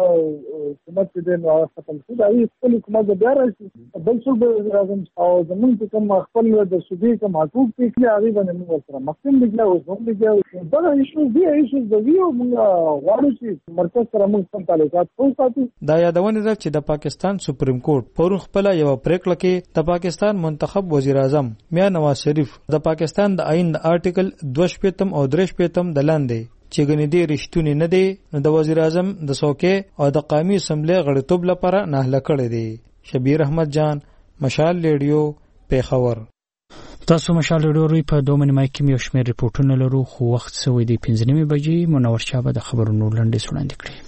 حکومت دې نو ختم شي دا هیڅ کلی کومه بیا راځي بل څه به راځم او زمونږ چې کوم خپل د صوبې کوم حقوق کې هغه باندې موږ سره مخکې لګیا او زموږ لګیا دا ایشو دی ایشو د ویو موږ غواړو چې مرکز سره موږ سم تعلقات وساتو. دا یادونه ده چې د پاکستان سپریم کورټ پرون خپل یو پریکړه کې د پاکستان منتخب وزیر اعظم میا نواز شریف د پاکستان د آئین د آرټیکل دوه شپږم او درې شپږم د لاندې چې ګنې دې رښتونی نه دی نو د وزیر اعظم د څوکۍ او د قومي اسمبلی غړیتوب لپاره نهله کړی دی. شبیر احمد جان مشال ریډیو پیښور. تاسو مشال ریډیو په دوه نیمه کې یو شمېر ریپورتونه لرو خو وخت سوی دی پنځه نیمې بجې منور شاه به د خبرونو لنډیز وړاندې کړي.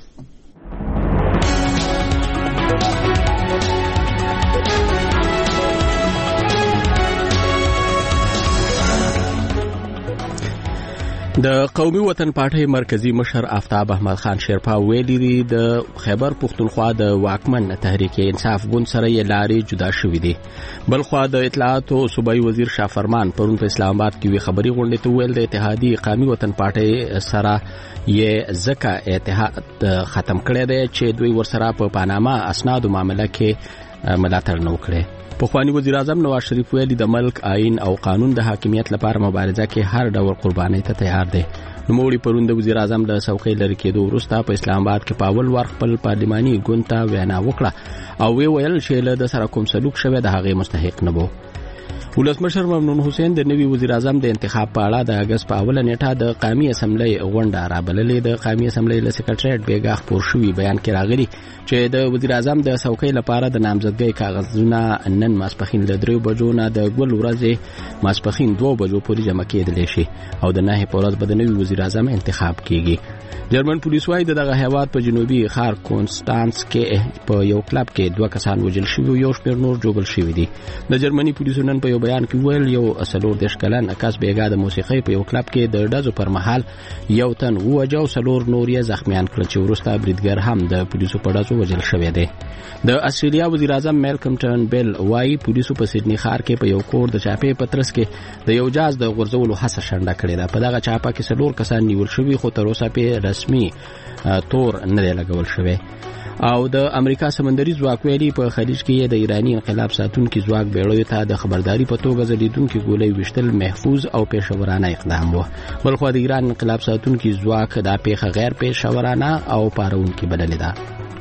د قومي وطن پارټۍ مرکزی مشر آفتاب احمد خان شیرپا ویلي دي د خیبر پښتونخوا د واکمن تحریک انصاف ګوند سره یې لارې جدا شوې دي. بلخوا د اطلاعات او صوبایي وزیر شاه فرمان پرون په اسلام آباد کې وی خبري غونډې ته ویل د اتحادی قومي وطن پارټۍ سره یې ځکه اتحاد ختم کړی دی چې دوی ورسره په پاناما اسنادو معاملې کې ملاتړ نه وکړي. پخوانی وزیر اعظم نواز شریف ویلي د ملک آئین او قانون د حاکمیت لپاره مبارزه کې هر ډول قربانۍ ته تیار دی. نوموړي پرون د وزیر اعظم د څوکۍ لرې کېدو وروسته په اسلام آباد کې په اول وار خپل پارلماني ګوند ته وینا وکړه او وی ویل چې له د سره کوم سلوک شوی د هغې مستحق نه و. ولسمشر ممنون حسین د نوي وزیر اعظم د انتخاب په اړه د اگست په اوله نیټه د قومي اسمبلی غونډه رابللې. د قومي اسمبلی له سکرټریټ بیګا خپور شوی بیان کې راغلي چې د وزیر اعظم د څوکۍ لپاره د نامزدګۍ کاغذونه نن ماسپښین له درې بجو نه د ګل ورځې ماسپښین دوه بجو پورې جمع کېدلی شي او د نهې په ورځ به د نوي وزیر اعظم انتخاب کیږي. جرمن پولیس وايي دغه هیواد په جنوبي ښار کونسټانس کې په یو کلب کې دوه کسان وژل شوي او یو شمېر نور ژوبل شوي دي. د جرمني پولیسو نن په یو بیان کې ویل یو څلور دېرش کلن کس بیګا د موسیقۍ په یو کلب کې د ډزو پر مهال یو تن ووژه او څلور نور یې زخمیان کړل چې وروسته بریدګر هم د پولیسو په ډزو وژل شوی دی. د استرالیا وزیر اعظم میلکم ټرن بیل وايي پولیسو په سیدني ښار کې په یو کور د چاپې په ترڅ کې د یو جاز د غورځولو هڅه شنډه کړې ده. په دغه چاپه کې څلور کسان نیول شوي خو تر اوسه پې رسمي تور نه دی لګول شوی. او د امریکا سمندري ځواک ویلي په خلیج کې د ایرانی انقلاب ساتونکي ځواک بیړیو ته د خبرداري په توګه ځلیدونکي ګولۍ ویشتل محفوظ او پیښورانه اقدام و. بلخوا د ایران انقلاب ساتونکي ځواک دا پیښه غیر پیښورانه او پارونکي بللې ده.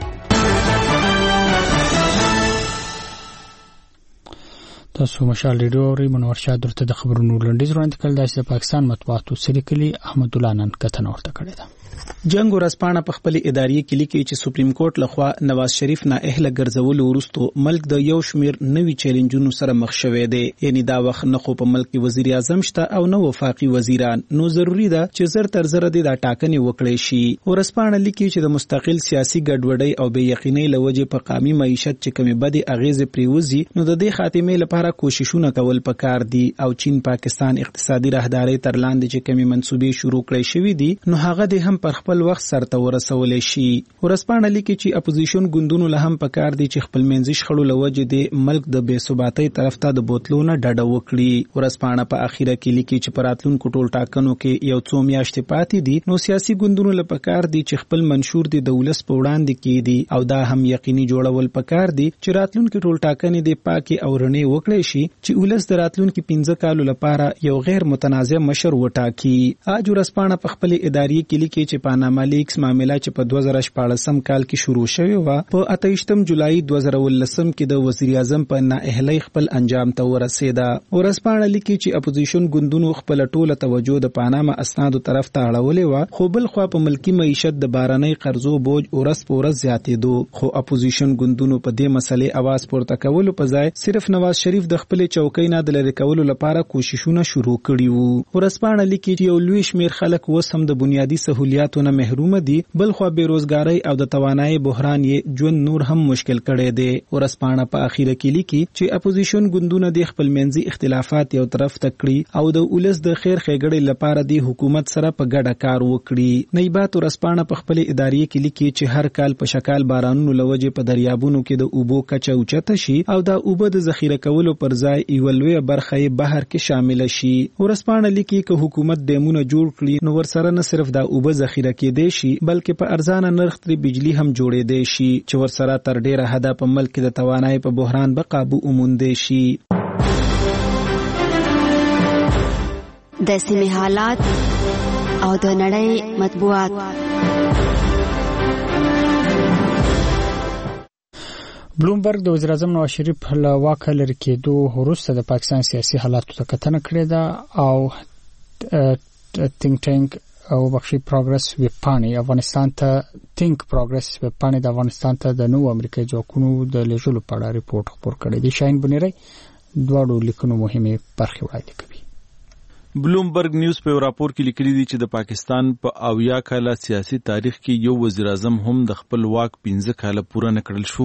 تاسو مشال ریډیو اورئ. منور شاه درته د خبرونو لنډیز وړاندې کړل. د پاکستان مطبوعاتو سره کلی احمد الله نن کتنه ورته کړې ده. جنگ ورسپانه په خپل اداري کې لیکي چې سپریم کورټ لخوا نواز شریف نه اهله ګرځول وروسته ملک د یو شمیر نوي چیلنجونو سره مخ شوې دی. یعنی دا وخت نه خو په ملک کې وزیر اعظم شته او نو وفاقي وزیران، نو ضروری ده چې زر تر زر د ټاکنې وکړي شي. ورسپانه لیکي چې د مستقل سیاسي ګډوډۍ او بې یقینۍ لوجه په قامي معیشت چې کمی بدی اغیزه پریوزي، نو د دې خاتمه لپاره کوششونه کول پکار دي او چین پاکستان اقتصادي راهداري تر لاندې چې کمی منسوبې شروع کړې شوې دي، نو هغه د هم پر خپل وخت سرته ورسول شي. ورسپانه لیکي چې اپوزیشن ګوندونو له هم پکار دي چې خپل منځي شخړو لوجه د ملک د بې ثباتۍ طرف ته د بوتلونو ډډه وکړي. ورسپانه په اخیره کې لیکي چې پراتلونکو ټول ټاکنو کې یو څو میاشتې پاتې دي، نو سیاسي ګوندونو له پکار دي چې خپل منشور دي د ولس په وړاندې کېدي او دا هم یقیني جوړول پکار دي چې راتلونکو ټول ټاکنې د پاکي او رڼې وکړي شي چې ولس د راتلونکو پنځه کالو لپاره یو غیر متنازع مشر وټاکي. اج ورسپانه په خپل اداري کې لیکي چې پاناما لیکس معاملې چې په دوه زره شپاړسم کال کې شروع شوی و، په اتهشتم جولای دوه زره ولسم کې د وزیر اعظم په نااهلۍ خپل انجام ته ورسېده. ورسپانه لیکي چې اپوزیشن ګوندونو خپل ټوله توجه د پاناما اسنادو طرف ته اړولې و، خو بل خو په ملکی معیشت د بارنۍ قرضو بوج ورس په ورځ زیاتېدو. خو اپوزیشن ګوندونو په دې مسلې اواز پورته کولو په ځای صرف نواز شریف د خپل چوکۍ نه د لرې کولو لپاره کوششونه شروع کړي وو. ورسپانه لیکي چې یو لوی شمیر خلک اوس هم د بنیادی سہولیاتو نه محروم دي، بل خو بیروزګاری او د توانایي بحران یې ژوند نور هم مشکل کړی دی. ورسپانه په اخیره کې لیکي چې اپوزیشن ګوندونه د خپل منځي اختلافات یو طرف ته کړي او د ولس د خیر ښېګړې لپاره د حکومت سره په ګډه کار وکړي. نیبات ورسپانه په خپل ادارې کې لیکي چې هر کال په شکال بارانونو لوجه په دریابونو کې د اوبو کچه اوچته شي او د اوبو د ذخیره کولو پر ځای یو لویه برخه یې بهر کې شامل شي. ورسپانه لیکي چې حکومت ډیمونه جوړ کړي نو ورسره نه صرف د اوبو ذخیره کېدی شي بلکې په ارزانه نرخ تر بجلی هم جوړېدی شي چې ورسره تر ډیره حده په ملک د توانایي په بحران به قابو وموندی شي. د سیمې حالات او د نړۍ مطبوعات. بلومبرګ د وزیر اعظم نواز شریف له واکه لرې کېدو وروسته د پاکستان سیاسي حالاتو ته کتنه کړې ده او تینک ټینک او بخشي پروګرس ویبپاڼې افغانستان ته تینک پروګرس ویبپاڼې د افغانستان ته د نوو امریکایي ځواکونو د لیږلو په اړه ریپورت خپور کړی دی. شاهین بنيري دواړو لیکنو مهمه برخې وړاندې کوي. بلومبرګ نیوز په راپور کې لیکلي دي چې د پاکستان په اویا کاله سیاسي تاریخ کې یو وزیر اعظم هم د خپل واک پنځه کاله پوره نه کړل شو.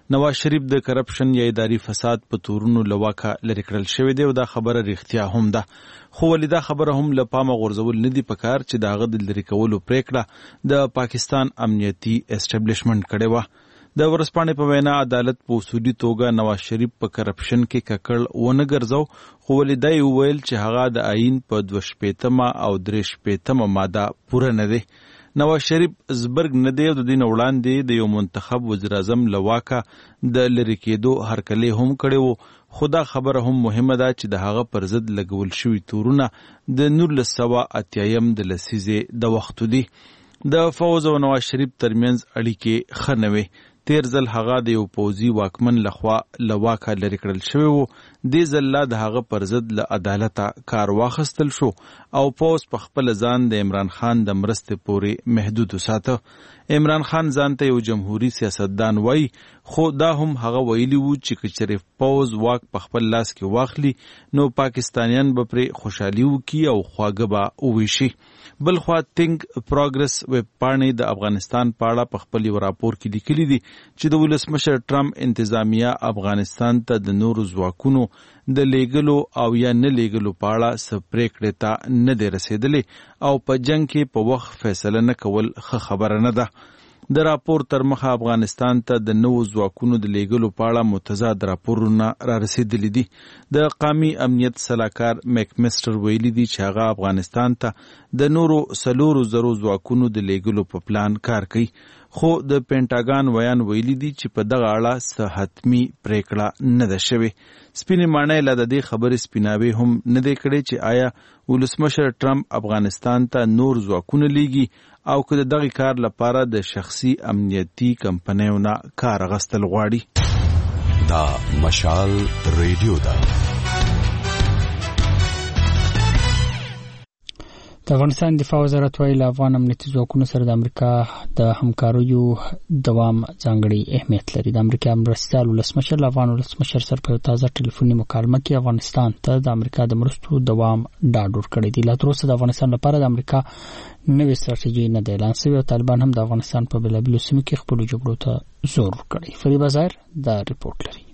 نواز شریف د کرپشن یا اداري فساد په تورونو لواکه لري کړل شوی دی او دا خبره رښتیا هم ده، خو ولې دا خبره هم له پامه غورځول نه دي پکار چې د هغه د لرې کولو پریکړه د پاکستان امنیتي اسټابلیشمنټ کړې وه. د ورځپاڼې په وینا عدالت په اصولي توګه نواز شریف په کرپشن کې ککړ ونه ګرځاو، خو ولې دا یې وویل چې هغه د آئین په دوه شپېتمه او درې شپېتمه ماده پوره نه دی. نواز شریف زبرګ نه دی او د دې نه وړاندې د یو منتخب وزیراعظم له واکه د لرې کېدو هرکلی هم کړی و، خو دا خبره هم مهمه ده چې د هغه پر ضد لګول شوي تورونه د نولس سوه اتیایم د لسیزې د وختو دي. د فوز او نواز شریف ترمنځ اړیکې ښه نه وې. تیر ځل هغه د یو پوځي واکمن لخوا له واکه لرې کړل شوی و، دې ځل لا د هغه پر ضد له عدالته کار واخیستل شو او پوځ په خپل ځان د عمران خان د مرستې پورې محدود وساته. عمران خان ځان ته یو جمهوریت سیاستدان وایي، خو دا هم هغه ویلي وو چې که چېرې پوځ واک په خپل لاس کې واخلي نو پاکستانیان به پرې خوشحالي وکړي او خواږه به وویشي. بل خوا تینک پروګرس ویب پاڼې د افغانستان په اړه په خپل یو راپور کې لیکلي دي چې د ولسمشر ټرمپ انتظامیه افغانستان ته د نورو ځواکونو د لیږلو او یا نه لیږلو په اړه څه پرېکړې ته نه دی رسېدلی او په جنګ کې په وخت فیصله نه کول ښه خبره نه ده. د راپور تر مخه افغانستان ته د نوو ځواکونو د لیږلو په اړه متضاد راپورونه را رسېدلي دي. د قومي امنیت سلاکار میک مسټر ویلي دي چې هغه افغانستان ته د نورو څلورو زرو ځواکونو د لیږلو په پلان کار کوي، خو د پینټاګان ویان ویلي دي چې په دغه اړه څه حتمي پریکړه نه ده شوې. سپینې ماڼۍ لا د دې خبرې سپیناوی هم نه دی کړی چې آیا ولسمشر ټرمپ افغانستان ته نور ځواکونه لیږي او که د دغه کار لپاره د شخصي امنیتي کمپنیو نه کار اخیستل غواړي. دا مشال ریډیو ده. د افغانستان دفاع وزارت وایي له افغان امنیتي ځواکونو سره د امریکا د همکاریو دوام ځانګړی اهمیت لري. د امریکا مرستیال ولسمشر له افغان ولسمشر سره په تازه ټلیفوني مکالمه کې افغانستان ته د امریکا د مرستو دوام ډاډ ورکړی دی. لا تر اوسه د افغانستان لپاره د امریکا نوې ستراتیژي نه دی اعلان شوې او طالبان هم د افغانستان په بېلابېلو سیمو کې خپلو جګړو ته زور ورکړی. فریبا ظاهر دا ریپورټ لري.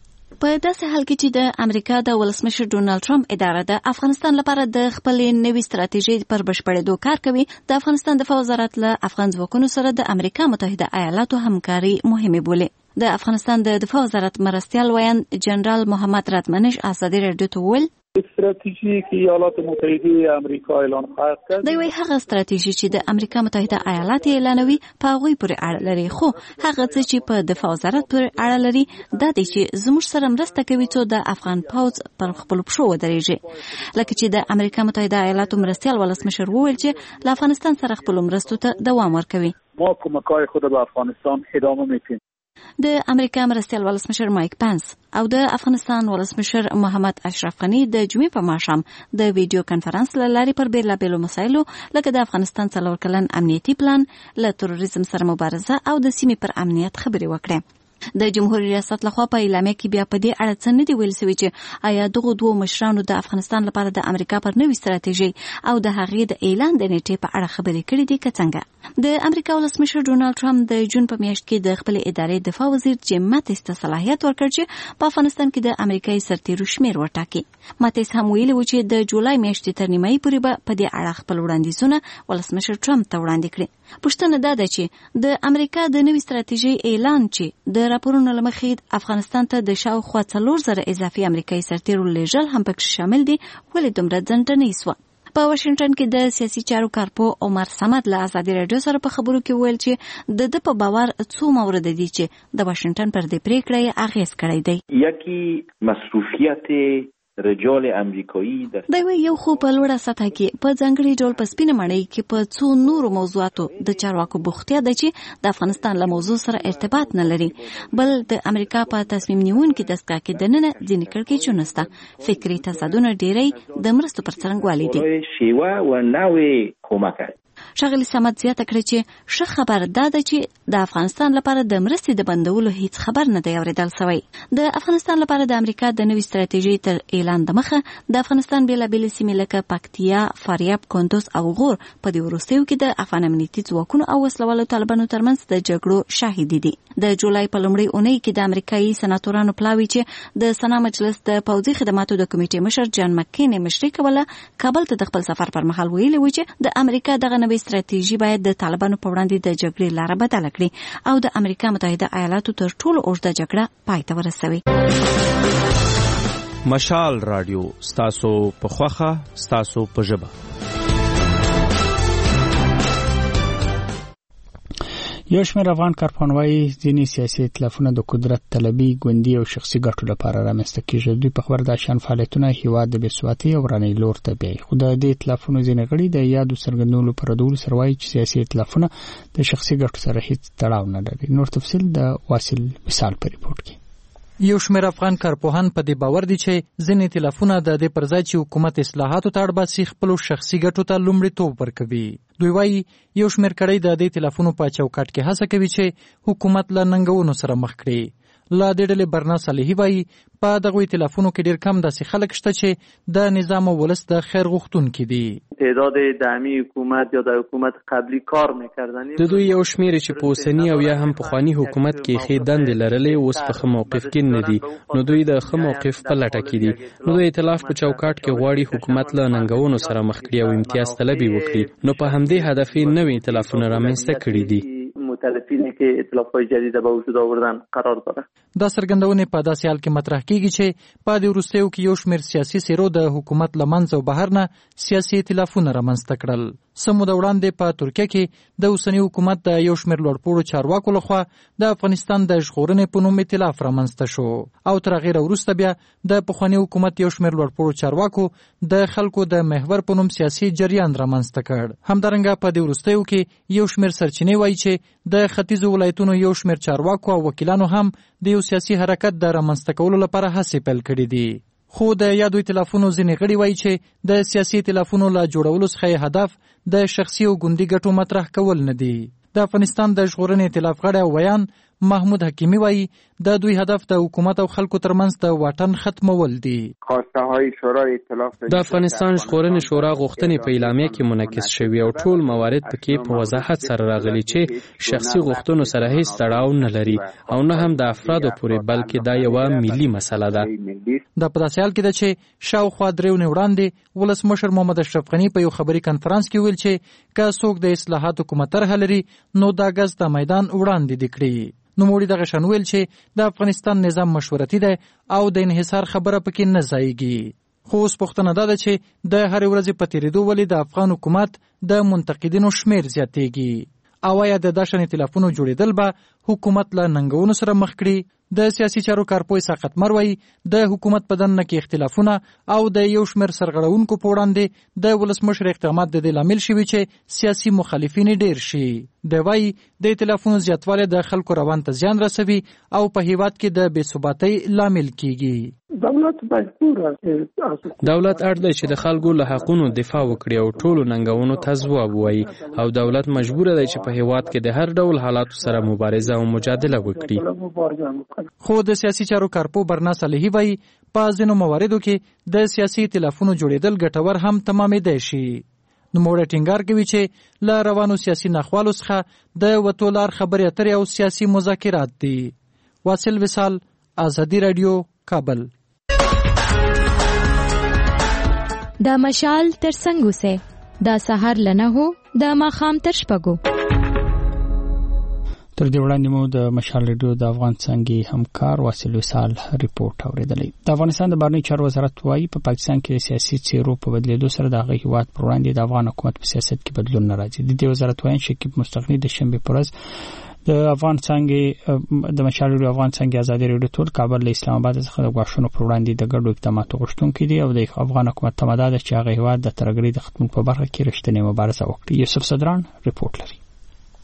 په داسې حال کې چې د امریکا د ولسمشر ډونالد ټرمپ اداره د افغانستان لپاره د خپلې نوې ستراتیژي پر بشپړېدو کار کوي، د افغانستان دفاع وزارت له افغان ځواکونو سره د امریکا متحده ایالاتو همکاري مهمه بولي. د افغانستان د دفاع وزارت مرستیال ویان جنرال محمد رادمنش ازادي رادیو ته وویل استراتیژی که ایالات متحده آمریکا اعلان خواهد کرد. دوی وایي هغه استراتیژي چې د امریکا متحده ایالات اعلانوي په هغوی پورې اړه لري، خو هغه څه چې په دفاع وزارت پورې اړه لري دا دی چې زموږ سره مرسته کوي څو د افغان پوځ پر خپلو پښو ودرېږي. لکه چې د امریکا متحده ایالاتو مرستیال ولسمشر وویل چې له افغانستان سره خپلو مرستو ته دوام ورکوي. ما کمک‌های خود به افغانستان ادامه میدیم. د امریکا مرستیال ولسمشر مایک پنس او د افغانستان ولسمشر محمد اشرف غنی د جمعې په ماښام د ویډیو کانفرنس له لارې پر بېلابېلو مسایلو لکه د افغانستان څلور کلن امنیتي پلان، له تروریزم سره مبارزه او د سیمې پر امنیت خبرې وکړې. د جمهوریت ریاست لخوا په اعلامیه کې بیا په دې اړه څه نه دی ویل شوي چې آیا دغو دوو مشرانو د افغانستان لپاره د امریکا پر نوې ستراتیژي او د هغې د اعلان د نیټې په اړه خبرې کړې دي که څنګه. د امریکا ولسمشر ډونالد ټرمپ د جون په میاشت کې د خپلې ادارې دفاع وزیر جیم ماتیس ته صلاحیت ورکړ چې په افغانستان کې د امریکایي سرتیرو شمېر وټاکي. ماتیس هم ویلي و چې د جولای میاشتې تر نیمایي پورې به په دې اړه خپل وړاندیزونه ولسمشر ټرمپ ته وړاندې کړي. پوښتنه دا ده چې د امریکا د نوې ستراتیژۍ اعلان چې د راپورونو له مخې افغانستان ته د شاوخوا څلور زره اضافي امریکایي سرتیرو لیږل هم پکې شامل دي، ولې دومره ځنډنۍ سوه؟ په واشنګټن کې د سیاسي چارو کارپو عمر صمد له ازادي راډیو سره په خبرو کې ویل چې د ده په باور څو مورد دي چې د واشنګټن پر دې پریکړه یې اغېز کړی دی. یکی مصروفیت رجال امریکایی در دوی یو خو په لوړه سطح کې په ځانګړي ډول په سپینه ماڼۍ کې په څو نورو موضوعاتو د چارواکو بوختیا ده چې د افغانستان له موضوع سره ارتباط نه لري، بل د امریکا په تصمیم نیونکي دستګاه کې دننه ځینې کړکېچونه شته. فکري تضادونه ډېری د مرستو پر څرنګوالي دي. شیوه و نوع کمک ښاغلي صمد زیاته کړې چې ښه خبر دا ده چې د افغانستان لپاره د مرستې د بندولو هیڅ خبر نه دی اورېدل شوی. د افغانستان لپاره د امریکا د نوې ستراتیژۍ تر اعلان د مخه د افغانستان بېلابېلې سیمې لکه پکتیا، فاریاب، کندوز او غور په دې وروستیو کې د افغان امنیتي ځواکونو او وسلوالو طالبانو ترمنځ د جګړو شاهدي دي. د جولای په لومړۍ اونۍ کې د امریکایي سناتورانو پلاوي چې د سنا مجلس د پوځي خدماتو د کمیټې مشر جان مکین مشري کوله کابل ته د خپل سفر پر مهال ویلي و چې د امریکا دغه نوې ستراتیژي باید د طالبانو په وړاندې د جګړې لاره بدله کړي او د امریکا متحده ایالاتو تر ټولو اوږده جګړه پای ته ورسوي. مشال رادیو ستاسو په خوخه ستاسو په ژبه. یو شمېر افغان کارپانوای ځینې سیاسي ائتلافونه د قدرت طلبي، ګوندي او شخصي ګټو لپاره رامنځته کېږي. دوی په خبر د شان فعالیتونه هیواد د بېثباتۍ او ورانۍ لور ته بیایي. خو د دې ائتلافونو ځینې غړي د یادو څرګندولو پر ردولو سره وایي چې سیاسي ائتلافونه د شخصي ګټو سره هیڅ تړاو نه لري. نور تفصیل د واصل مثال په ریپورت کې. یو شمېر افغان کارپوهان په دې باور دي چې ځینې ائتلافونه د دې پر ځای چې حکومت اصلاحاتو ته اړ باسي خپلو شخصي ګټو ته لومړیتوب ورکوي. دوی وایي یو شمېر کړۍ د دې ائتلافونو په چوکاټ کې هڅه کوي چې حکومت له ننګونو سره مخ کړي. لا د ډلې برنا صالحي وایي په دغه ائتلافونو کې ډېر کم داسې خلک شته چې د نظام او ولس د خیر غوښتونکي دي. تعداد دائمی حکومت یا د حکومت قبلی کار میکردن د دوی یو شمېر چې په اوسني او یا هم پخواني حکومت کې ښې دندې لرلې اوس په ښه موقف کې نه دي، نو دوی د ښه موقف په لټه کې دي. نو د ائتلاف په چوکاټ کې غواړي حکومت له ننګونو سره مخ کړي او امتیاز طلبي وکړي. نو په همدې هدف یې نوي ائتلافونه رامنځته کړي دي. متلفینی که ائتلاف‌های جدید به وجود آوردن قرار داره. دا څرګندونې په داسې حال کې مطرح کیږي چې په دې وروستیو کې یو شمېر سیاسي څېرو د حکومت له منځه او بهر نه سیاسي ائتلافونه رامنځته کړل. څه موده وړاندې په ترکیه کې د اوسني حکومت د یو شمېر لوړپوړو چارواکو لخوا د افغانستان د ژغورنې په نوم ائتلاف رامنځته شو او تر هغې وروسته بیا د پخواني حکومت یو شمېر لوړپوړو چارواکو د خلکو د محور په نوم سیاسي جریان رامنځته کړ. همدارنګه په دې وروستیو کې یو شمېر سرچینې وایي چې د ختیځو ولایتونو یو شمېر چارواکو او وکیلانو هم د یو سیاسي حرکت د رامنځته کولو لپاره هڅې پیل کړې دي. خو د یادو ائتلافونو ځینې غړي وایي چې د سیاسي ائتلافونو له جوړولو څخه هدف د شخصي او ګوندي ګټو مطرح کول نه دي. د افغانستان د ژغورنې ائتلاف غړی او ویان محمود حکیمی وایي د دوی هدف د حکومت او خلکو ترمنځ د واټن ختمول دي. د افغانستان ژغورنې شورا غوښتنې په اعلامیه کې منعکس شوي او ټول موارد پکې په وضاحت سره راغلي چې شخصي غوښتنو سره هیڅ تړاو نه لري او نه هم د افرادو پورې، بلکې دا یوه ملي مسله ده. دا په داسې حال کې ده چې شاوخوا درې اونۍ وړاندې ولسمشر محمد اشرف غني په یو خبري کنفرانس کې ویل چې که څوک د اصلاحاتو کومه طرحه لري نو دا ګز د میدان وړاندې دي کړي. نوموړي دغه شان ویل چې د افغانستان نظام مشورتي دی او د انحصار خبره پکې نه ځایږي. خو اوس پوښتنه دا ده چې د هرې ورځې په تېرېدو ولې د افغان حکومت د منتقدینو شمېر زیاتېږي او آیا د داسې ائتلافونو جوړېدل به حکومت له ننګونو سره مخ کړي؟ د سیاسي چارو کارپوه ساقط مر وایي د حکومت په دننه کې اختلافونه او د یو شمېر سرغړونکو په وړاندې د ولسمشر اقدامات د دې لامل شوي چې سیاسي مخالفین ډېر شي. دی وایي د ائتلافونو زیاتوالی د خلکو روان ته زیان رسوي او په هیواد کې د بې ثباتۍ لامل کیږي. دولت مجبور دولت اړ دی چې د خلکو له حقونو دفاع وکړي او ټولو ننګونو ته ځواب ووایي او دولت مجبور دی چې په هیواد کې د هر ډول حالاتو سره مبارزه او مجادله وکړي. خو د سیاسي چارو کارپو برنا صالحي وایي په ځینو مواردو کې د سیاسي ائتلافونو جوړېدل ګټور هم تمامېدای شي. نوموړی ټینګار کوي چې له روانو سیاسي ناخوالو څخه د وتو لار خبرې اترې او سیاسي مذاکرات دي. واصل وصال، ازادي رادیو، کابل. د مشال تر څنګ اوسئ، د سهار له نهو د ماښام تر شپږو. تر دې وړاندې مو د مشال ریډیو د افغان څنګه همکار واصل وصال ریپورت اوریدلی. د افغانستان د بهرنی چارو وزارت وايي په پاکستان کې سیاسي څیرو په بدلیدو سره د هغه هیواد پر وړاندې د افغان حکومت په سیاست کې بدلون نه راځي. د دې وزارت وایي شکیب مستغنی د شنبه پر ورځ د افغان څنګه د مشال ریډیو افغان څنګه ازادي ریډیو ټول کابل له اسلام آباد څخه د غواښونو پر وړاندې د ګډو اقداماتو غوښتونکي دي او د افغان حکومت تماده چې هغه هیواد د ترګری د ختمولو په برخه کې رښتینی مبارزه وکړي. یوسف صدران ریپورت لري.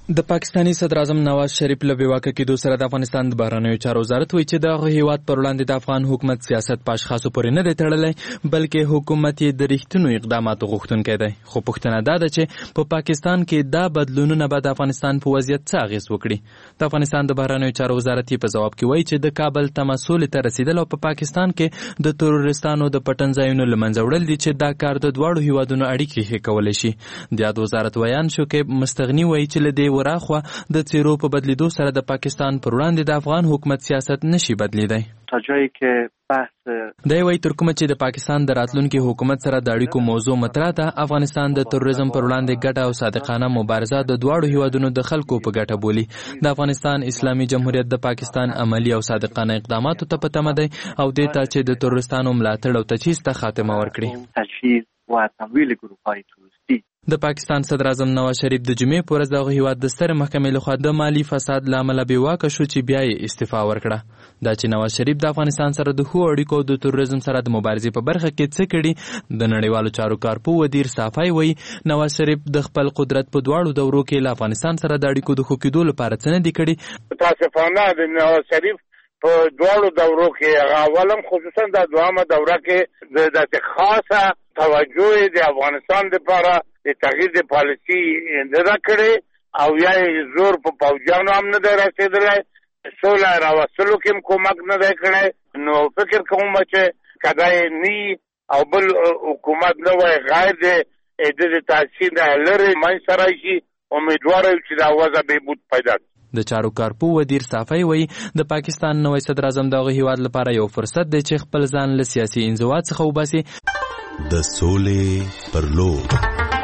د پاکستاني صدر اعظم نواز شریف له بیواکه کېدو سره د افغانستان د بهرنیو چارو وزارت وایي چې د هیواد پر وړاندې د افغان حکومت سیاست په اشخاصو پورې نه دی تړلی بلکې حکومت یې د رښتینو اقداماتو غوښتونکی دی. خو پوښتنه دا ده چې په پاکستان کې دا بدلونونه به د افغانستان په وضعیت څه اغېز وکړي. د افغانستان د بهرنیو چارو وزارت یې په ځواب کې وایي چې د کابل تماسول ته رسیدل او په پاکستان کې د تروریستانو د پټن ځایونو له منځه وړل دي چې دا کار د دواړو هیوادونو اړیکې ښې کولی شي. د یاد وزارت ویان شوکیب مستغني وایي چې له دې وراخوا د څیرو په بدلیدو سره د پاکستان پر وړاندې د افغان حکومت سیاست نشي بدلیدای. تا جایی که بحث دی وایي تر کومه چې د پاکستان د راتلونکي حکومت سره د اړیکو موضوع مطرح ده افغانستان د تروریزم پر وړاندې ګډه او صادقانه مبارزه د دواړو هیوادونو د خلکو په ګټه بولي. د افغانستان اسلامي جمهوریت د پاکستان عملی او صادقانه اقداماتو ته په تمه دی او دې ته چې د تروریستانو ملاتړ او تجهیز ته خاتمه ورکړي. تجهیز و تمویل گروه‌های تروریستی د پاکستان صدر اعظم نواز شریف د جمعې په ورځ دغه هیواد د سترې محکمې لخوا د مالي فساد له امله بېواکه شو چې بیا یې استعفا ورکړه. دا چې نواز شریف د افغانستان سره د ښو اړیکو او د تروریزم سره د مبارزې په برخه کې څه کړي د نړیوالو چارو کارپو ودیر صافی وایي نواز شریف د خپل قدرت په دواړو دورو کې له افغانستان سره د اړیکو د ښه کېدو لپاره څه نه دي کړي. متاسفانه د نواز شریف په دواړو دورو کې اولم خصوصا د دوامه دوره کې د داسې خاصه توجه د افغانستان لپاره د تغییر د پالیسي نه کړې او یا زور په پوځیانو هم نه دی رسېدلی سوله راوستلو کې هم کومک نه دی کړی. نو فکر کوم چې که دی نی او بل حکومت نه وای غیر د د تاثیر نه لرې منځ ته راشي امیدواره یو چې دا وضع بهبود پیدا کړي. د چارو کارپو ودیر صافی وایي د پاکستان نوی صدر اعظم دغه هیواد لپاره یو فرصت دی چې خپل ځان له سیاسي انزوا څخه وباسي. د سولې پر لور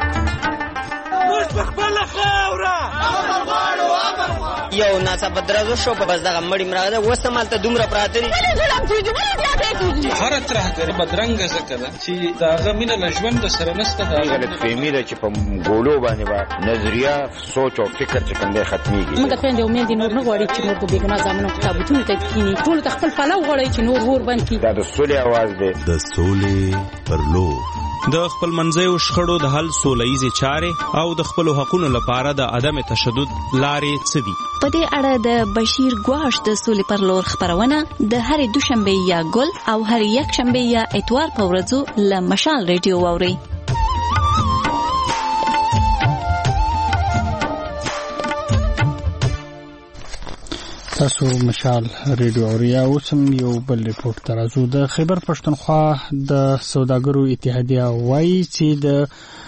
یو ناڅاپه درزو شو په بس دغه مړی مراغه ده اوس همالته دومره پراته دي هر ترهګر بدرنګه ځکه ده چې د هغه مینه له ژوند سره نشته. دا غلطفهمي ده چې په ګولو باندې به نظریه سوچ او فکر چې کوم دی ختمېږي. موږ خویندې او میندې نور نه غواړي چې نور په بېګناه زامنو کتابتونو ته کښېني ټولو ته خپل پلو غواړي چې نور اور بند کړي. دا د سولې اواز دی. د سولې پر لور د خپل منځیو شخړو د حل سوله ییزې چارې او د خپلو حقونو لپاره د عدم تشدد لارې څه دي. په دې اړه د بشیر ګواش د سولې پر لور خبرونه د هرې دوشنبې یا ګل او هرې یکشنبې یا اتوار په ورځو له مشال ریډیو واورئ. تاسو مشال ریډیو اوریا اوس هم یو بل ریپورت ترازو د خیبر پښتونخوا د سوداګرو اتحادیه وایي چې د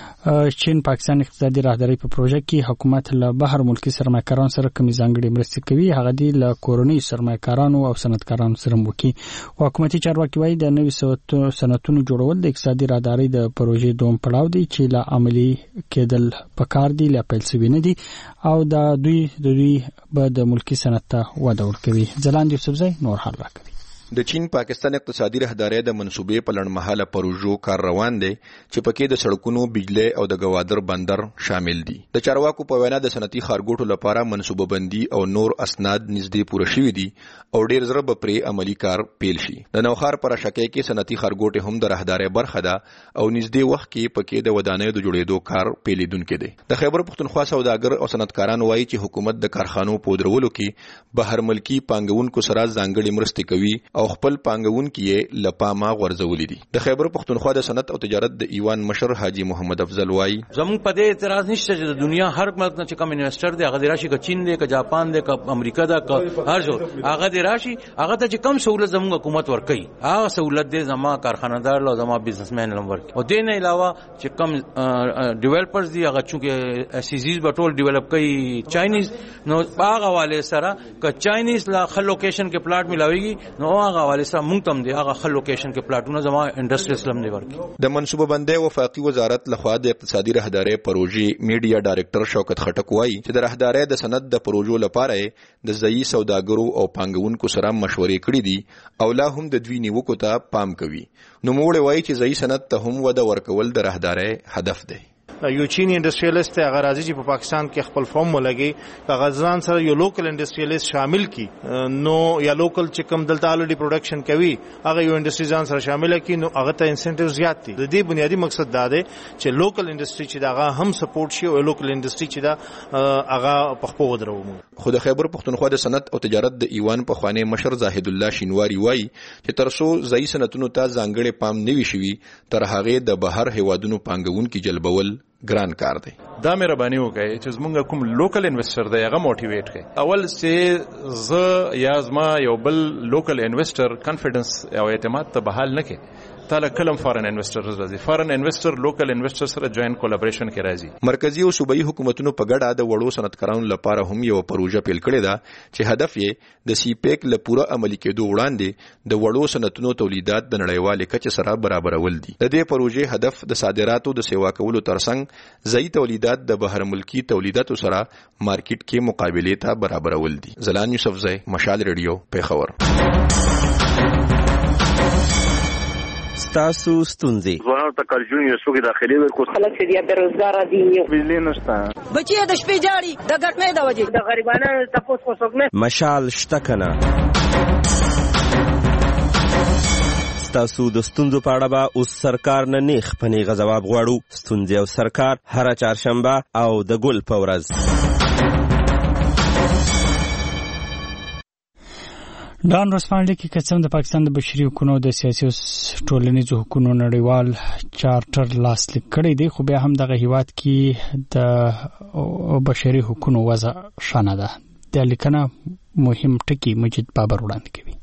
چین پاکستان اقتصادي راهداري په پروژه کې حکومت له بهر ملکی سرمایه‌کارانو سره کمی ځانګړي مرستې کوي هغه دی له کورنۍ سرمایه‌کارانو او صنعتکارانو سره وکي. حکومتي چارواکي وایي د نوي صنعتونو جوړول د اقتصادي راهداري د پروژې دوم پړاو دی چې له عملي کېدل پکار دی لا پیل شوی نه دی او د دوی د دوی به د ملکی صنعت ته وده ورکوي. ځلاند یوسفزی نور حال راکوي. د چین پاکستان اقتصادي راهداري د منصوبې په لړمحاله پروژو کار روان دی چې پکې د سړکونو بجلی او د گوادر بندر شامل دي. د چارواکو په وینا د صنعتي ښارګوټو لپاره منصوبه بندي او نور اسناد نږدې پوره شوي دي او ډیر زر به پرې عملی کار پیل شي. د نوښار پر شکه کې صنعتي ښارګوټ هم د راهداري برخه ده او نږدې وخت کې پکې د ودانیو د جوړېدو کار پیلیدونکو دی. د خیبر پښتونخوا سوداګر او صنعتکاران وایي چې حکومت د کارخانو په درولو کې بهر ملکی پانګونکو سره ځانګړي مرستې کوي او خپل پانګونکي یې لپامه غورځولې دي. د خیبر پښتونخوا د صنعت او تجارت د ایوان مشر حاجی محمد افضل وایي زموږ په دې اعتراض نشته چې د دنیا هر ملک نه چې کوم انویسټر دی هغه راشي که چین دی که جاپان دی که امریکا ده که هر ځای هغه راشي هغه ته چې کم سہولت زموږ حکومت ورکوي هغه سہولت دی زما کارخانه‌دار او زما بزنسمن لم ورکوي. او دې نه علاوه چې کم ډیولپرز دی هغه چې اسیزیز په ټول ډیولپ کوي چاینیز نو هغه والے سره که چاینیز لا خل لوکیشن کې پلاټ ملاويږي نو هغه والے سره مونږ تم دی هغه خل لوکیشن کې پلاټونه زما انډستری اسلام دی ورکی. د منصوبه بندي وفاقي وزارت لخوا د اقتصادي راهداري پروژې میډیا ډایریکټر شوکت خټک وایي چې د راهداري د سند د پروژو لپاره د ځایي سوداګرو او پانګونکو سره مشورې کړې دي او لا هم د دوی نیوکو ته پام کوي. نو موږ وایي چې ځایي سند ته هم وده ورکول د راهداري هدف دی. یو چینی انډستریالیست هغه راځي چې په پاکستان کې خپل فارم ولګي هغه ځان سره یو لوکل انډستریالیست شامل کی نو یا لوکل چې کوم دلته الریډي پروډکشن کوي هغه یو انډستری ځان سره شامل کی نو هغه ته انسنټیو زیات دي. د دې بنیادی مقصد دا دی چې لوکل انډستری چې دا هغه هم سپورټ شي او لوکل انډستری چې دا هغه په خپل ودرو. خو د خیبر پښتونخوا د صنعت او تجارت د ایوان په خوانې مشر زاهد الله شینواری وایي چې ترڅو ځای صنعتونو ته ځانګړي پام نه وي شوي تر هغه د بهر هیوادونو پانګونکو جلبول ګران کار دی. دا مهرباني وکړئ چې زمونږ کوم لوکل انویسټر دی هغه موټیویټ کړئ. اول چې زه یا زما یو بل لوکل انویسټر کانفیډنس او اعتماد ته بحال نه کړي تعالی کلم فارن انویسټر راځي. فارن انویسټر لوکل انویسټر سره جوائنٹ کولیبریشن کې راځي. مرکزی او صوبایي حکومتونو په ګډه د وړو صنعتکارانو لپاره هم یو پروژه پیل کړې ده چې هدف یې د سی پیک له پوره عملي کېدو وړاندې د وړو صنعتونو تولیدات د نړیوال کچې سره برابرول دي. د دې پروژې هدف د صادراتو د سیوا کولو ترڅنګ ځای تولیدات د بهر ملکی تولیداتو سره مارکیټ کې مقابله ته برابرول دي. زلان یوسفزئی، مشال ریډیو، پیښور. ستاسو ستونزې ځوانانو ته کارجون یو څوک داخلي ورکو خلک چې بیا بیروزګار دي بجلی نشته بچي د شپې جاړي د ګټنې د وجې د غریبانو تاسو کو څوک نه مشال شته کنه. ستاسو د ستونزو په اړه به اوس سرکار نه نیخ په نیغه ځواب غواړو. ستونزې او سرکار هره چهارشنبه او د ګل په ورځ. ډان رسپان لیکي که څنګه د پاکستان د بشري حقوقو د سیاسي او ټولنیزو حقوقو نړیوال چارټر لاسلیک کړی دی خو بیا هم دغه هیواد کې د بشري حقوقو وضع شانه ده. د لیکنه مهم ټکی مجید بابر وړاندې کوي.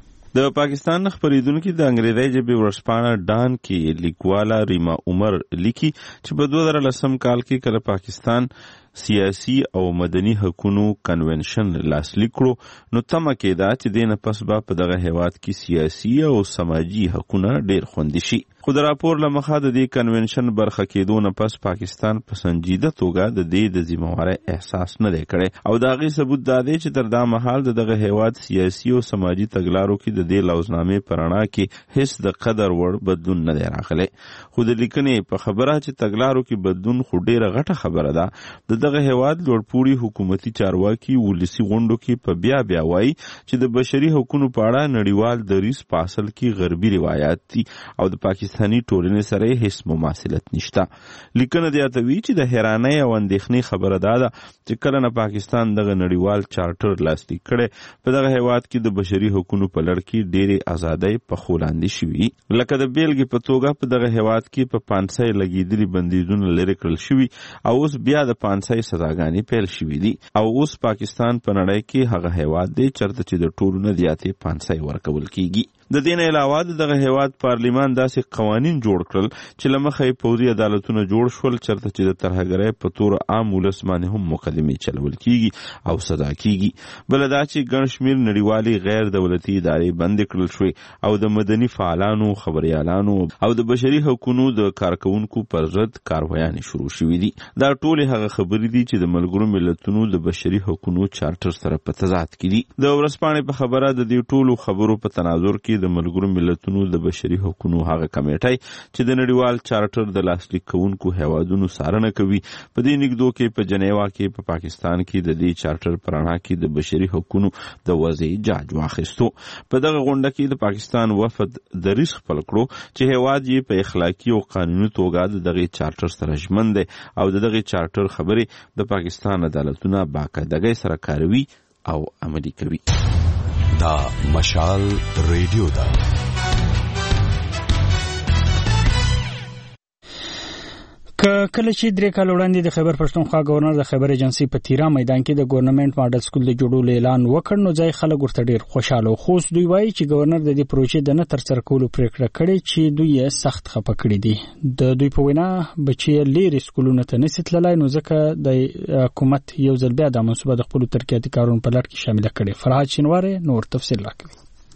د پاکستان خبرېدونکو د انګریزي ژبې ورسپانه ډان کې لیکواله ریما عمر لیکي چې په دوه زره لسم کال کې کله پاکستان سیاسي او مدني حقوقو کنونشن لاسلیک کړو نو تمه کېده چې دینه پس به په دغه هیواد کې سیاسي او سماجی حقوقونه ډېر خوندي شي. خو د راپور له مخه د دې کنونشن برخه کېدو نه پس پاکستان په سنجیده توګه د دې د ذمہوارۍ احساس نه دی کړی او د هغې ثبوت دا دی چې تر دا مهال د دغه هیواد سیاسي او سماجی تګلارو کې د دې لوزنامې په رڼا کې هیڅ د قدر وړ بدلون نه دی راغلی. خو د لیکنې په خبره چې تګلارو کې بدلون خو ډېره غټه خبره ده. د دغه هیواد لوړپوړي حکومتي چارواکي ولسي غونډو کې په بیا بیا وایي چې د بشري حقوقو په اړه نړیوال دریځ په اصل کې غربي روایات دي او د پاکستاني ټولنې سره هیڅ مماثلت نشته. لیکنه زیاتوي چې د حیرانۍ او اندېښنې خبره دا ده چې کله نه پاکستان دغه نړیوال چارټر لاسلیک کړی په دغه هیواد کې د بشري حقوقو په لړ کې ډېرې ازادۍ پخو لاندې شوي. لکه د بیلګې په توګه په دغه هیواد کې په پانسۍ لګېدلي بندیزونه لرې کړل شوي او اوس بیا د پانسۍ سزاګانې پیل شوي دي او اوس پاکستان په نړۍ کې هغه هیواد دی چرته چې د ټولو نه زیاتې پانسۍ ورکول کیږي. د دې نه علاوه دغه هیواد پارلیمان داسې قوانین جوړ کړل چې له مخه یې پوځي عدالتونه جوړ شول چرته چې د ترهګرۍ په تور عام ولس باندې هم مقدمې چلول کیږي او سزا کیږي. بل دا چې ګڼ شمېر نړیوالې غیر دولتي ادارې بندې کړل شوې او د مدني فعالانو، خبریالانو او د بشري حقوقو د کارکونکو پر ضد کاروایانې شروع شوې دي. دا ټولې هغه خبرې دي چې د ملګرو ملتونو د بشري حقوقو چارټر سره په تضاد کې دي. د ورځپاڼې په خبره د دې ټولو خبرو په تناظر کې د ملګرو ملتونو د بشري حقوقو هغه کمیټه چې د نړیوال چارټر د لاسلیک کوونکو هیوادونو څارنه کوي په دې نږدو کې په جنیوا کې په پاکستان کې د دې چارټر په رڼا کې د بشري حقوقو د وضع جاج واخیستو. په دغه غونډه کې د پاکستان وفد دریځ خپل کړو چې هیواد یې په اخلاقی او قانوني توګه د دغه چارټر سره ژمن دی او د دغه چارټر خبرې د پاکستان عدالتونه باقاعدګۍ سره کاروي او عملي کوي. دا مشال ریډیو دا که کله چې درې کال وړاندې د خیبر پښتونخوا گورنر د خیبر ایجنسی په تیرا میدان کې د ګورنمنت ماډل سکول د جوړولو اعلان وکړ نو ځای خلک ورته ډیر خوشاله خو دوی وایي چې گورنر د دې پروژې د نه تر سره کولو پریکړه کړې چې دوی یې سخت خپه کړی دي. د دوی په وینا بچي لري سکولونه ته نسیت تللای نو ځکه د حکومت یو ځل بیا د منصوبه د خپل ترقیاتي کارونو په لړ کې شامل کړي. فرهاد شینواره نور تفصیل راکوي.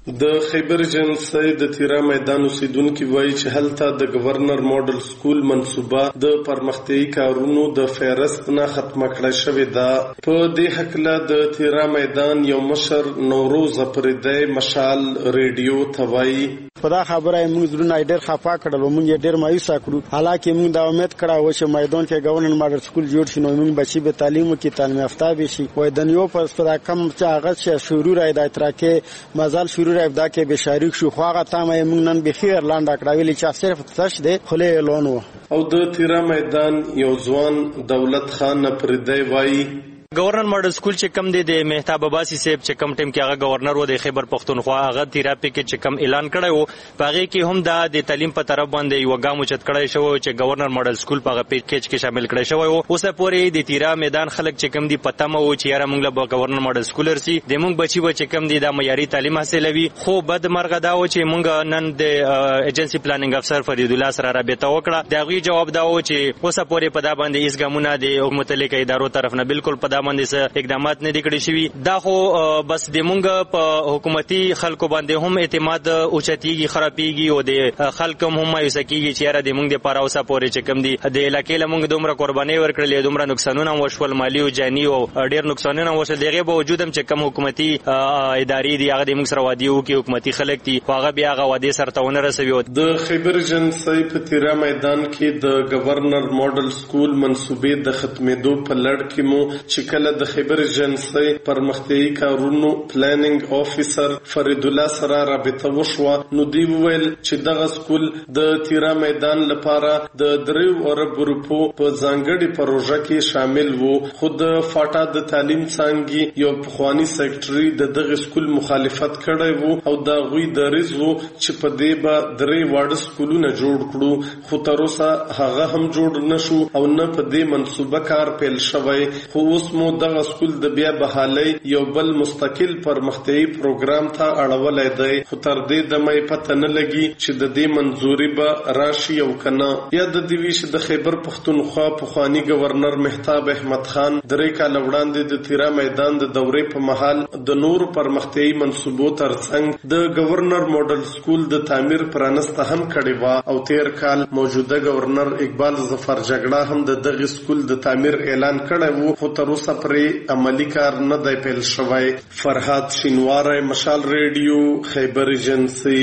د خیبر ایجنسی د تیرا میدان اوسیدونکو وایي چې هلته د گورنر ماډل سکول منصوبه د پرمختیايي کارونو د فهرست نه ختمه کړه شوې ده. په دې هکله د تیرا میدان یو مشر نوروز پردی مشال ریډیو ته وایي په دا خبره موږ زړونه ډېر خفه کړل او موږ ډېر مایوس کړو. حالکه موږ دا امید کړو چې میدان کې گورنر ماډل سکول جوړ شي نو موږ بچي به تعلیم کې تعلیم یافته بشي. وای د نیو پر سره کم چې هغه چې شروع راځي د ترکه مازال شروع راځي دا کې به شریک شو خو هغه تامه موږ نن به خیر لاندې کړاویل چې صرف تش دې خله اعلان و. او د تیرا میدان یو ځوان دولت خان پردی وایي گورنر ماډل سکول چې کم دی د مهتاب عباسی صاحب چې کم ټیم کې هغه گورنر و د خیبر پختونخوا هغه تیراپی کې چې کم اعلان کړی وو پاغه کې هم دا د تعلیم په طرف باندې یو ګام اوچت کړی شو چې گورنر ماډل سکول په پیکیج کې شامل کړی شو. اوسه پورې د تیرا میدان خلک چې کم دی پته مو چې یاره موږ له گورنر ماډل سکولر سي د موږ بچي و چې کم دی د معیاري تعلیم حاصلوي. خو بد مرغه دا و چې موږ نن د ایجنسی پلانینګ افسر فرید الله سره رابطه وکړه. دا غي جواب دا و چې اوسه پورې په دا باندې هیڅ ګامونه د متعلق ادارو طرف نه بالکل په دا باندې اقدامات نه دي کړی شوی. دا خو بس د مونږ په حکومتي خلکو باندې هم اعتماد اوچتيږي خرابيږي او د خلکو هم مایوس کیږي چې یاره د مونږ د پاره اوسه پورې چې کم دي د علاقې له مونږ دومره قرباني ورکړلې دومره نقصانونه وشول مالی او جاني او ډېر نقصانونه وشول. دغه به وجود هم چې کم حکومتي ادارې دي هغه د مونږ سره وادي او کې حکومتي خلک دي هغه بیا هغه وادي سره تاونه رسوي. د خیبر ایجنسی په تیرا میدان کې د گورنر ماډل سکول منصوبې د ختمېدو په لړ کې مو چې کله د خیبر ایجنسی پرمختیايي کارونو پلانینګ افیسر فرید الله سره رابطه وشوه نو دی ویل چې دغه سکول د تیرا میدان لپاره د دریو ارب روپو په ځانګړي پروژه کې شامل وو. خود فاټا د تعلیم څنګه یو پخوانی سیکریټري د دغه سکول مخالفت کړی وو او دا غوي د رزو چې په دې به درې واړه سکولونه جوړ کړو خو تر اوسه هغه هم جوړ نشو او نه په دې منصوبه کار پیل شوی. خو اوس مو دغه سکول د بیا بحالي یو بل مستقل پرمختیايي پروګرام ته اړولای دی خو تر دې د مې پته نه لګي چې د دې منځوري به راشي او کنه. یا د دې ویش د خیبر پختونخوا پخوانی گورنر مهتاب احمد خان درې کال وړاندې د تیرا میدان د دورې په محل د نور پرمختیايي منصوبو ترڅنګ د گورنر ماډل سکول د تعمیر پرانسته هم کړي وا او تیر کال موجوده گورنر اقبال ظفر جګړه هم د دغه سکول د تعمیر اعلان کړی وو خو تر اوسه پرې عملی کار نه دی پیل شوی. فرحات شینواری مشال ریډیو خیبر ایجنسی.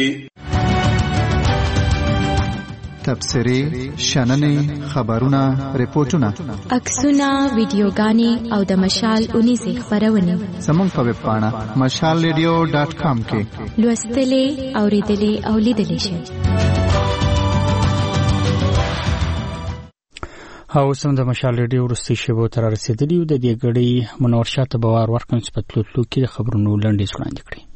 تبصرې شننې خبرونه ریپورتونه عکسونه ویډیوګانې او د مشال اونیزې خبرونه زموږ په ویب پاڼه مشال ریډیو ډاټ کام کې لوستلې اوریدلې او لیدلې شئ. او سم د مشال ریډیو ورستي شبو تر رسیدلی د دې غړي منور شاته بوار ورکم چې په تلو تلو کې خبرونو لنډیز وړاندې کړي.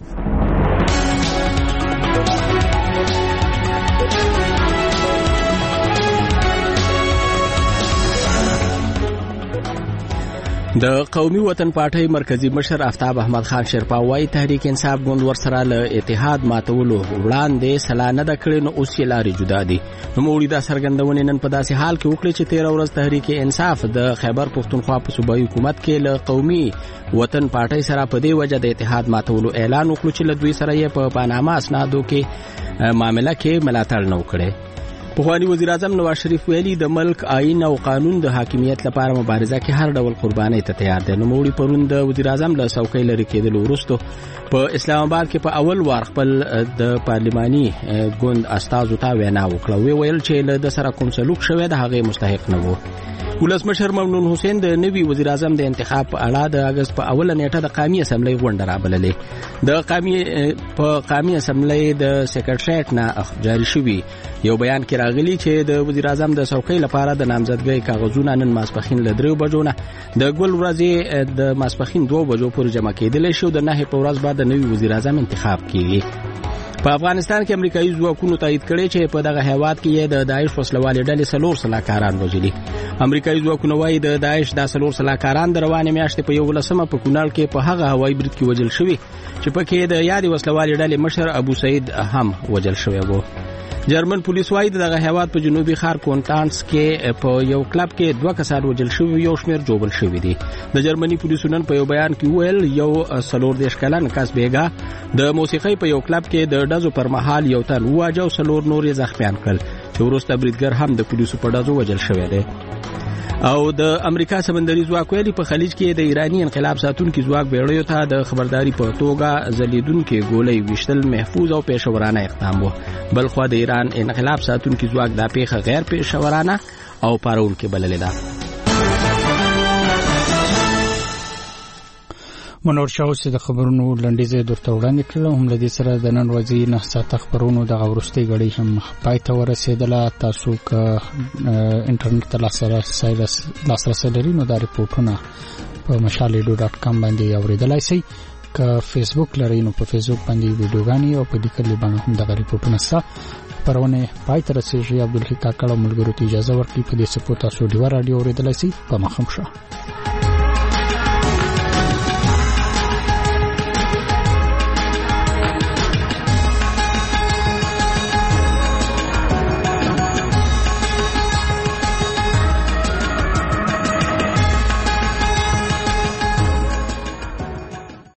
د قومي وطن پارټي مرکزی مشر آفتاب احمد خان شیرپا وايي تحریک انصاف ګوند ورسره له اتحاد ماتولو وړاندې سلانه د کړي نو اوس یې لارې جدا دي. نو موړي دا سرګندونې نن په داسې حال کې وکړي چې تیر ورځ تحریک انصاف د خیبر پختونخوا په صوبایي حکومت کې له قومي وطن پارټي سره په دې وجه د اتحاد ماتولو اعلان وکړ چې له دوی سره یې په پاناما اسنادو کې معاملې کې ملاتړ نه وکړي. پخوانی وزیر اعظم نواز شریف ویلي د ملک آئین او قانون د حاکمیت لپاره مبارزه کې هر ډول قربانۍ ته تیار دي. نو موړي پرون د وزیر اعظم له څوکۍ لري کېدلو وروسته په اسلام آباد کې په اول وار خپل د پارلماني ګوند استازو ته وینا وکړه. وی ویل چې له د سره کوم سلوک شوی د هغه مستحق نه وو. ولسمشر ممنون حسین د نوي وزیر اعظم د انتخاب په اړه د اگست په اوله نیټه د قومي اسمبلی غونډه رابللې. د قومي په قومي اسمبلی د سیکریټریټ نه جاری شوی یو بیان کې راغلی چې د وزیر اعظم د څوکۍ لپاره د نامزدګۍ کاغذونه نن ماسپخین له درې بجو نه د ګل ورځې د ماسپخین دوه بجو پورې جمع کېدلی شو. د نهه په ورځ بعد د نوي وزیر اعظم انتخاب کیږي. په افغانستان کې امریکایي ځواکونو تایید کړي چې په دغه هیواد کې د داعش وسلوالې ډلې څلور سلاکاران وژلي. امریکایي ځواکونه وايي د داعش د څلور سلاکاران د روانې میاشتې په یولسمه په کونړ کې په هغه هوایي برید کې وژل شوي چې پکې د یادې وسلوالې ډلې مشر ابو سعید هم وژل شوی و. جرمن پولیس وايي دغه هیواد په جنوبي ښار کونټانس کې په یو کلب کې دوه کسان وژل شوي یو شمېر جوبل شوي دي. د جرمني پولیسو نن په یو بیان کې وویل یو څلور دېرش کلن کس بیګا د موسیقۍ په یو کلب کې د ډزو پر مهال یو تن وواژه او څلور نور یې زخمیان کړل چې وروسته بریدګر هم د پولیسو په ډزو وژل شوی دی. او د امریکا سمندري ځواک ویلي په خلیج کې د ایرانی انقلاب ساتونکو ځواک بیړیو ته د خبرداري په توګه ځلیدونکو ګولۍ ویشتل محفوظ او پیښورانه اقدام و. بلخو د ایران انقلاب ساتونکو ځواک دا پیښه غیر پیښورانه او پارونکو بللې ده. منور شاو چې د خبرونو لنډیزه درته وړاندې کړل. هم لدې سره د نن ورځې نه ساعت خبرونو د غورستي غړي هم پای ته ورسېدله. تاسو که انټرنیټ ته لاسرسي لرئ نو دا ریپورتونه په مشال ریډیو ډاټ کام باندې اوریدلای شئ. که فیسبوک لرئ نو په فیسبوک باندې ویډیوګانې او په لیکلي باندې هم دغه ریپورتونه ستا خبرونه پای ته رسېږي. عبدالحق کاکړ ملګرو ته اجازه ورکړي په دې سپورت تاسو ډیو رادیو اوریدلای شئ. په مخم شه.